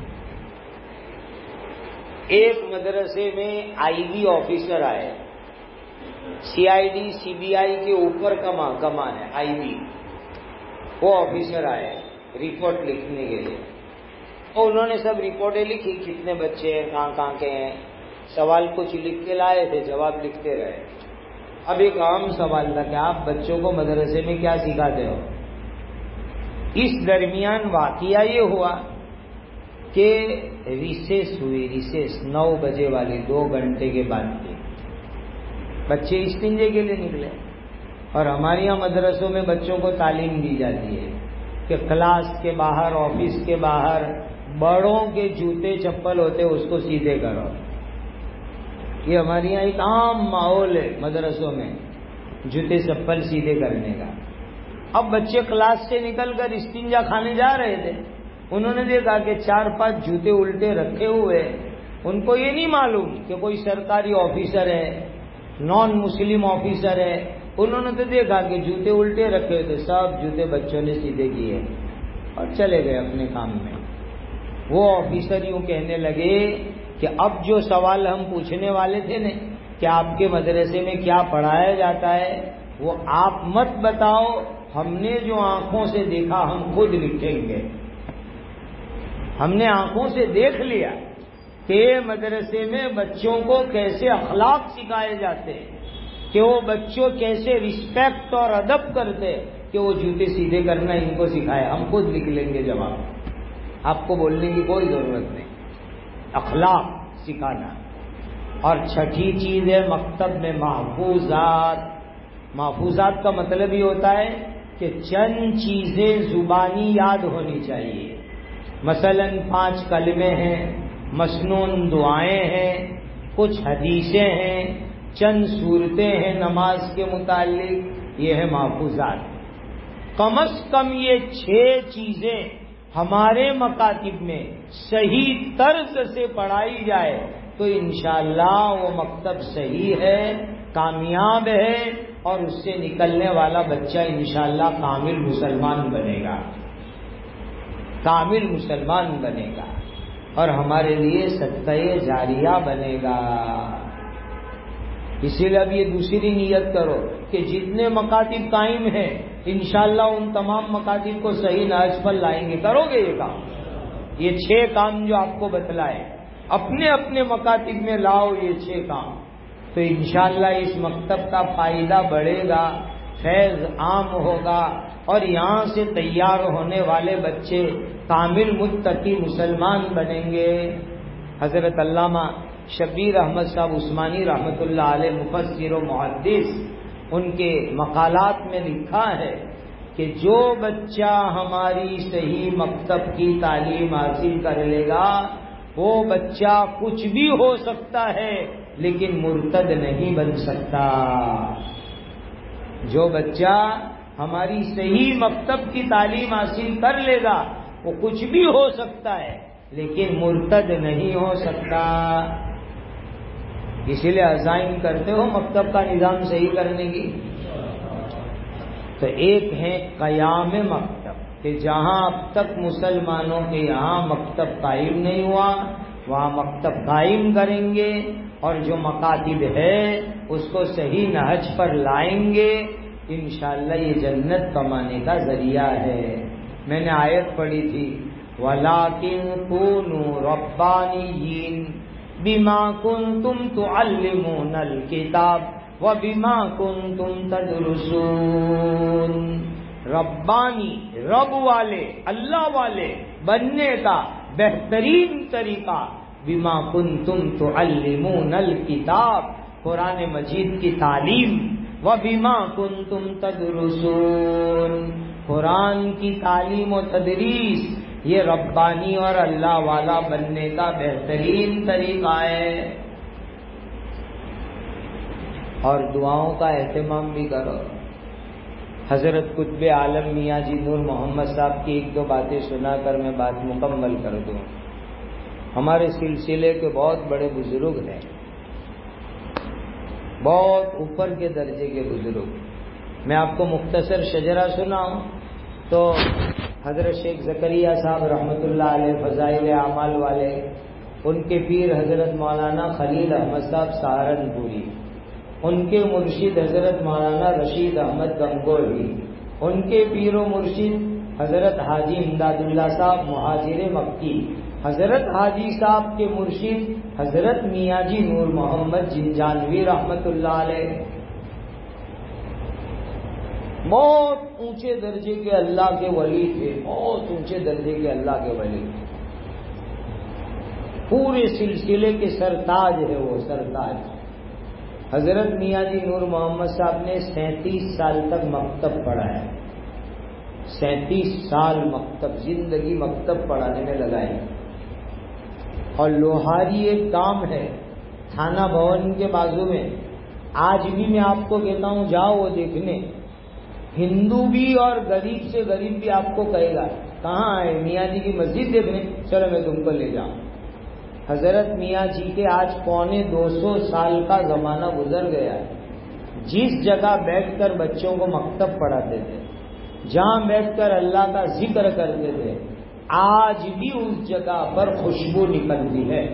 ایک مدرسے میں IB آفیسر آئے، CID CBI کے اوپر کا کمان ہے IB، وہ آفیسر آئے رپورٹ لکھنے کے لیے، اور انہوں نے سب رپورٹیں لکھی، کتنے بچے ہیں، کہاں کہاں کے ہیں، سوال کچھ لکھ کے لائے تھے، جواب لکھتے رہے۔ اب ایک عام سوال تھا کہ آپ بچوں کو مدرسے میں کیا سکھاتے ہو؟ اس درمیان واقعہ یہ ہوا کہ ریسیس ہوئی، ریسیس 9 بجے والی، 2 گھنٹے کے بعد کی، بچے استنجے کے لیے نکلے۔ اور ہمارے یہاں مدرسوں میں بچوں کو تعلیم دی جاتی ہے کہ کلاس کے باہر، آفس کے باہر بڑوں کے جوتے چپل ہوتے اس کو سیدھے کرو۔ یہ ہمارے یہاں ایک عام ماحول ہے مدرسوں میں جوتے چپل سیدھے کرنے کا۔ اب بچے کلاس سے نکل کر استنجا کھانے جا رہے تھے، انہوں نے دیکھا کہ 4-5 جوتے الٹے رکھے ہوئے، ان کو یہ نہیں معلوم کہ کوئی سرکاری آفیسر ہے، نان مسلم آفیسر ہے، انہوں نے تو دیکھا کہ جوتے الٹے رکھے ہوئے تھے، سب جوتے بچوں نے سیدھے کیے اور چلے گئے اپنے کام میں۔ وہ آفیسر یوں کہنے لگے کہ اب جو سوال ہم پوچھنے والے تھے نا کہ آپ کے مدرسے میں کیا پڑھایا جاتا ہے، وہ آپ مت بتاؤ، ہم نے جو آنکھوں سے دیکھا ہم خود لکھیں گے۔ ہم نے آنکھوں سے دیکھ لیا کہ مدرسے میں بچوں کو کیسے اخلاق سکھائے جاتے، کہ وہ بچوں کیسے رسپیکٹ اور ادب کرتے، کہ وہ جوتے سیدھے کرنا ان کو سکھائے، ہم خود لکھ لیں گے جواب، آپ کو بولنے کی کوئی ضرورت نہیں۔ اخلاق سکھانا۔ اور چھٹی چیز ہے مکتب میں محفوظات۔ محفوظات کا مطلب یہ ہوتا ہے کہ چند چیزیں زبانی یاد ہونی چاہیے، مثلا 5 کلمے ہیں، مسنون دعائیں ہیں، کچھ حدیثیں ہیں، چند صورتیں ہیں نماز کے متعلق، یہ ہے محفوظات۔ کم از کم یہ 6 چیزیں ہمارے مکاتب میں صحیح طرز سے پڑھائی جائے تو انشاءاللہ وہ مکتب صحیح ہے، کامیاب ہے، اور اس سے نکلنے والا بچہ انشاءاللہ کامل مسلمان بنے گا، کامل مسلمان بنے گا، اور ہمارے لیے صدقہ جاریہ بنے گا۔ اسی لیے اب یہ دوسری نیت کرو کہ جتنے مکاتب قائم ہیں انشاءاللہ ان تمام مکاتب کو صحیح نہج پر لائیں گے۔ کرو گے یہ کام؟ یہ 6 کام جو آپ کو بتلائے اپنے اپنے مکاتب میں لاؤ، یہ 6 کام، تو انشاءاللہ اس مکتب کا فائدہ بڑھے گا، فیض عام ہوگا، اور یہاں سے تیار ہونے والے بچے کامل متقی مسلمان بنیں گے۔ حضرت علامہ شبیر احمد صاحب عثمانی رحمۃ اللہ علیہ مفسر و محدث، ان کے مقالات میں لکھا ہے کہ جو بچہ ہماری صحیح مکتب کی تعلیم حاصل کر لے گا وہ بچہ کچھ بھی ہو سکتا ہے لیکن مرتد نہیں بن سکتا۔ جو بچہ ہماری صحیح مکتب کی تعلیم حاصل کر لے گا وہ کچھ بھی ہو سکتا ہے لیکن مرتد نہیں ہو سکتا۔ اسی لیے عزائم کرتے ہو مکتب کا نظام صحیح کرنے کی۔ تو ایک ہے قیام مکتب، کہ جہاں اب تک مسلمانوں کے یہاں مکتب قائم نہیں ہوا وہاں مکتب قائم کریں گے، اور جو مکاتب ہے اس کو صحیح نہج پر لائیں گے، انشاءاللہ یہ جنت کمانے کا ذریعہ ہے۔ میں نے آیت پڑھی تھی وَلَٰكِن كُونُوا رَبَّانِيِّينَ بِمَا كُنتُمْ تُعَلِّمُونَ الْكِتَابَ وَبِمَا كُنتُمْ تَدْرُسُونَ۔ ربانی، رب والے، اللہ والے بننے کا بہترین طریقہ بِمَا كُنتُمْ تُعَلِّمُونَ الْكِتَابَ، قرآن مجید کی تعلیم، وَبِمَا كُنتُمْ تَدْرُسُونَ، قرآن کی تعلیم و تدریس، یہ ربانی اور اللہ والا بننے کا بہترین طریقہ ہے۔ اور دعاؤں کا اہتمام بھی کرو۔ حضرت قطب عالم میاں جی نور محمد صاحب کی 1-2 باتیں سنا کر میں بات مکمل کر دوں۔ ہمارے سلسلے کے بہت بڑے بزرگ ہیں، بہت اوپر کے درجے کے بزرگ۔ میں آپ کو مختصر شجرہ سناؤں تو حضرت شیخ زکریا صاحب رحمۃ اللہ علیہ فضائل اعمال والے، ان کے پیر حضرت مولانا خلیل احمد صاحب سہارنپوری، ان کے مرشد حضرت مولانا رشید احمد گنگوہی، ان کے پیر و مرشد حضرت حاجی امداد اللہ صاحب مہاجر مکی، حضرت حاجی صاحب کے مرشد حضرت میاں جی نور محمد جنجانوی رحمۃ اللہ علیہ، بہت اونچے درجے کے اللہ کے ولی تھے، بہت اونچے درجے کے اللہ کے ولی، پورے سلسلے کے سرتاج ہے وہ، سرتاج۔ حضرت میاں جی نور محمد صاحب نے 37 سال تک مکتب پڑھا ہے، 37 سال مکتب، زندگی مکتب پڑھانے میں لگائے۔ اور لوہاری ایک گام ہے تھانہ بھون کے بازو میں، آج بھی میں آپ کو کہتا ہوں جاؤ وہ دیکھنے، ہندو بھی اور غریب سے غریب بھی آپ کو کہے گا کہاں آئے میاں جی کی مسجد دیکھنے، چلو میں تم کو لے جاؤں۔ حضرت میاں جی کے آج 250 سال کا زمانہ گزر گیا ہے۔ جس جگہ بیٹھ کر بچوں کو مکتب پڑھاتے تھے، جہاں بیٹھ کر اللہ کا ذکر کرتے تھے، آج بھی اس جگہ پر خوشبو نکلتی ہے۔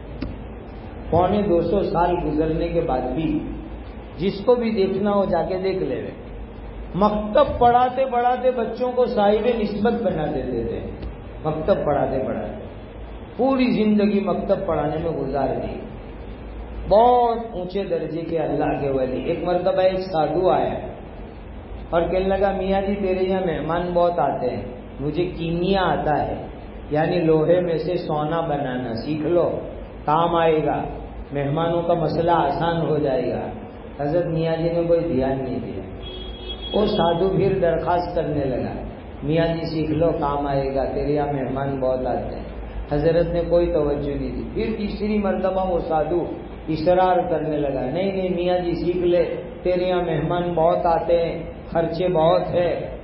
250 سال گزرنے کے بعد بھی جس کو بھی دیکھنا ہو جا کے دیکھ لے۔ مکتب پڑھاتے پڑھاتے بچوں کو صاحب نسبت بنا دیتے تھے، مکتب پڑھاتے پڑھاتے پوری زندگی مکتب پڑھانے میں گزار دی۔ بہت اونچے درجے کے اللہ کے ولی۔ ایک مرتبہ ایک سادھو آیا اور کہنے لگا میاں جی تیرے یہاں مہمان بہت آتے ہیں، مجھے کیمیا آتا ہے، یعنی لوہے میں سے سونا بنانا سیکھ لو، کام آئے گا، مہمانوں کا مسئلہ آسان ہو جائے گا۔ حضرت میاں جی نے کوئی دھیان نہیں دیا۔ وہ سادھو پھر درخواست کرنے لگا میاں جی سیکھ لو، کام آئے گا، تیرے یہاں مہمان بہت آتے ہیں۔ حضرت نے کوئی توجہ نہیں دی۔ پھر تیسری مرتبہ وہ سادھو اصرار کرنے لگا، نہیں نہیں میاں جی سیکھ لے، تیرے یہاں مہمان بہت آتے ہیں، خرچے بہت ہے۔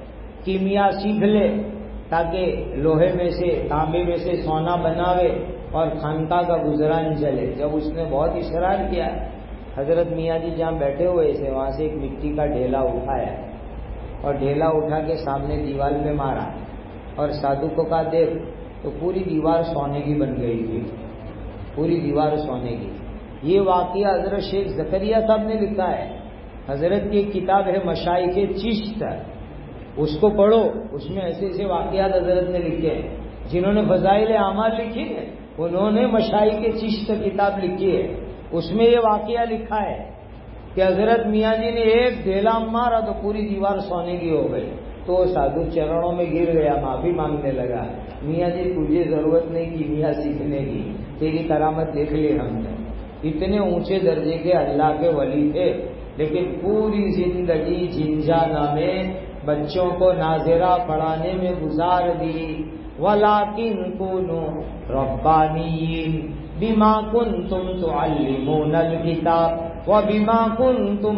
کیمیا سیکھ لے تاکہ لوہے میں سے تانبے میں سے سونا بناوے اور خانقاہ کا گزران چلے. جب اس نے بہت اصرار کیا، حضرت میاں جی جہاں بیٹھے ہوئے تھے وہاں سے ایک مٹی کا ڈھیلا اٹھایا اور ڈھیلا اٹھا کے سامنے دیوار پہ مارا اور سادھو کو کہا دیکھ، تو پوری دیوار سونے کی بن گئی تھی، پوری دیوار سونے کی. یہ واقعہ حضرت شیخ زکریا صاحب نے لکھا ہے. حضرت کی ایک کتاب ہے مشائخ چشت، اس کو پڑھو، اس میں ایسے ایسے واقعات حضرت نے لکھے ہیں. جنہوں نے فضائل اعمال لکھی ہے انہوں نے مشائخ چشت کتاب لکھی ہے، اس میں یہ واقعہ لکھا ہے کہ حضرت میاں جی نے ایک ڈھیلا مارا تو پوری دیوار سونے کی ہو گئی. تو وہ سادھو چرنوں میں گر گیا، معافی مانگنے لگا، میاں جی تجھے ضرورت نہیں کیمیا سیکھنے کی، تیری کرامت دیکھ لی ہم نے. اتنے اونچے درجے کے اللہ کے ولی تھے، لیکن پوری زندگی جھنجھانا میں بچوں کو ناظرہ پڑھانے میں گزار دی. وَلَٰكِن كُونُوا رَبَّانِيِّينَ بِمَا كُنتُمْ تُعَلِّمُونَ الْكِتَابَ وَبِمَا كُنتُمْ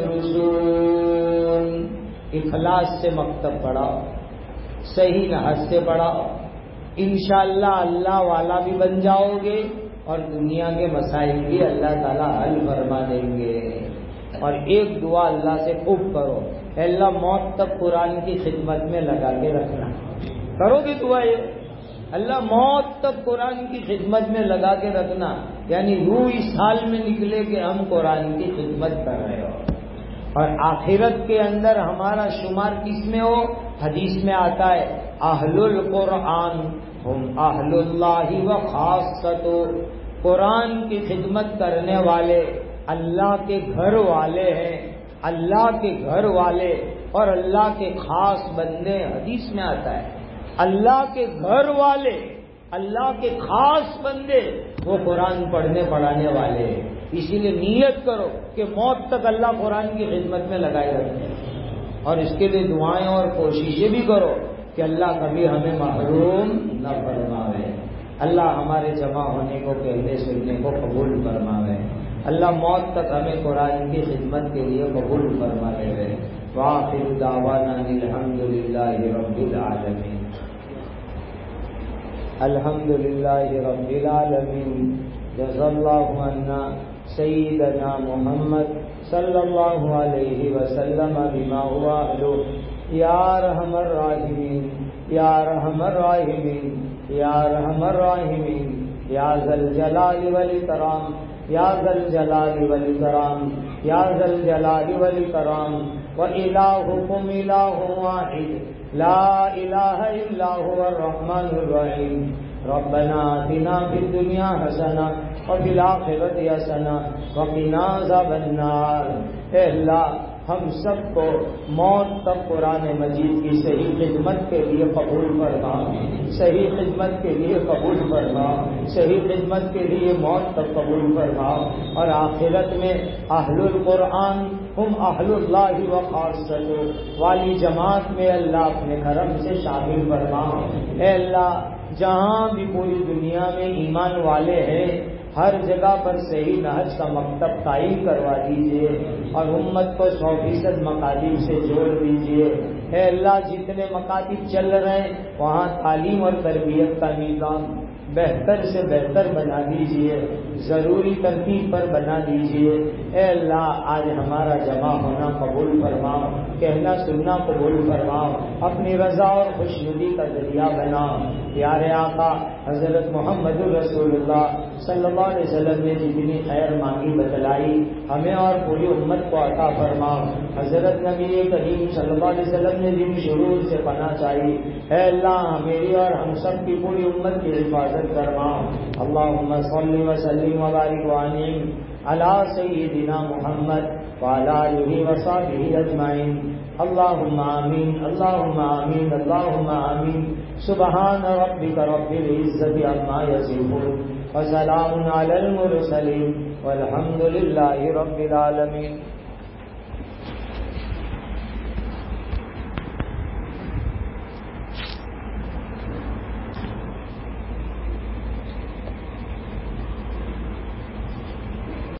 تَدْرُسُونَ. اخلاص سے مکتب پڑھاؤ، صحیح نحو سے پڑھاؤ، انشاءاللہ اللہ والا بھی بن جاؤ گے اور دنیا کے مسائل بھی اللہ تعالیٰ حل فرما دیں گے. اور ایک دعا اللہ سے خوب کرو، اے اللہ موت تک قرآن کی خدمت میں لگا کے رکھنا. کرو گے دعا یہ، اللہ موت تک قرآن کی خدمت میں لگا کے رکھنا، یعنی روح اس حال میں نکلے کہ ہم قرآن کی خدمت کر رہے ہو. اور آخرت کے اندر ہمارا شمار کس میں ہو؟ حدیث میں آتا ہے اہل القرآن ہم اہل اللہ و خاصتو. قرآن کی خدمت کرنے والے اللہ کے گھر والے ہیں، اللہ کے گھر والے اور اللہ کے خاص بندے. حدیث میں آتا ہے اللہ کے گھر والے، اللہ کے خاص بندے وہ قرآن پڑھنے پڑھانے والے ہیں. اسی لیے نیت کرو کہ موت تک اللہ قرآن کی خدمت میں لگائے رکھے، اور اس کے لیے دعائیں اور کوششیں بھی کرو کہ اللہ کبھی ہمیں محروم نہ فرماوے. اللہ ہمارے جمع ہونے کو، کہنے سننے کو قبول فرماوے. اللہ موت تک ہمیں قرآن کی خدمت کے لیے قبول فرما لے. وآخر دعوانا الحمدللہ رب العالمین. الحمدللہ رب العالمین. جزا اللہ عنا سیدنا محمد صلی اللہ علیہ وسلم بما هو اہلہ. یا ارحم الراحمین، یا ارحم الراحمین، یا ارحم الراحمین، یا ذا الجلال والاکرام، یا ذا الجلال والاکرام، یا ذا الجلال والاکرام. وإلہکم الہ واحد لا الہ الا هو الرحمن الرحیم. ربنا آتنا فی الدنیا حسنہ وفی الآخرۃ حسنہ وقنا عذاب النار. اے اللہ ہم سب کو موت تک قرآن مجید کی صحیح خدمت کے لیے قبول فرما، صحیح خدمت کے لیے قبول فرما، صحیح خدمت کے لیے موت تک قبول فرما. اور آخرت میں اہل القرآن ہم اہل اللہ و خاصتہ والی جماعت میں اللہ اپنے کرم سے شامل فرما. اے اللہ جہاں بھی پوری دنیا میں ایمان والے ہیں ہر جگہ پر صحیح نہج کا مکتب قائم کروا دیجیے اور امت کو 100% مکاتب سے جوڑ دیجیے. اے اللہ جتنے مکاتب چل رہے ہیں وہاں تعلیم اور تربیت کا نظام بہتر سے بہتر بنا دیجیے، ضروری ترتیب پر بنا دیجیے. اے اللہ آج ہمارا جمع ہونا قبول فرماؤ، کہنا سننا قبول فرماؤ، اپنی رضا اور خوشنودی کا ذریعہ بناؤ. پیارے آقا حضرت محمد رسول اللہ صلی اللہ علیہ وسلم نے جتنی خیر مانگی بتلائی ہمیں اور پوری امت کو عطا فرماؤ. حضرت نبی کریم صلی اللہ علیہ وسلم نے جن شرور سے پناہ چاہی اے اللہ میری اور ہم سب کی پوری امت کی حفاظت فرماؤ. اللہم صلی وسلم وبارک وانعم علی سیدنا محمد وعلی آلہ وصحبہ اجمعین. اللہم آمین، اللہم آمین، اللہم آمین. سبحان ربک رب العزت عما یصفون وسلام علی المرسلین والحمد للہ رب العالمین.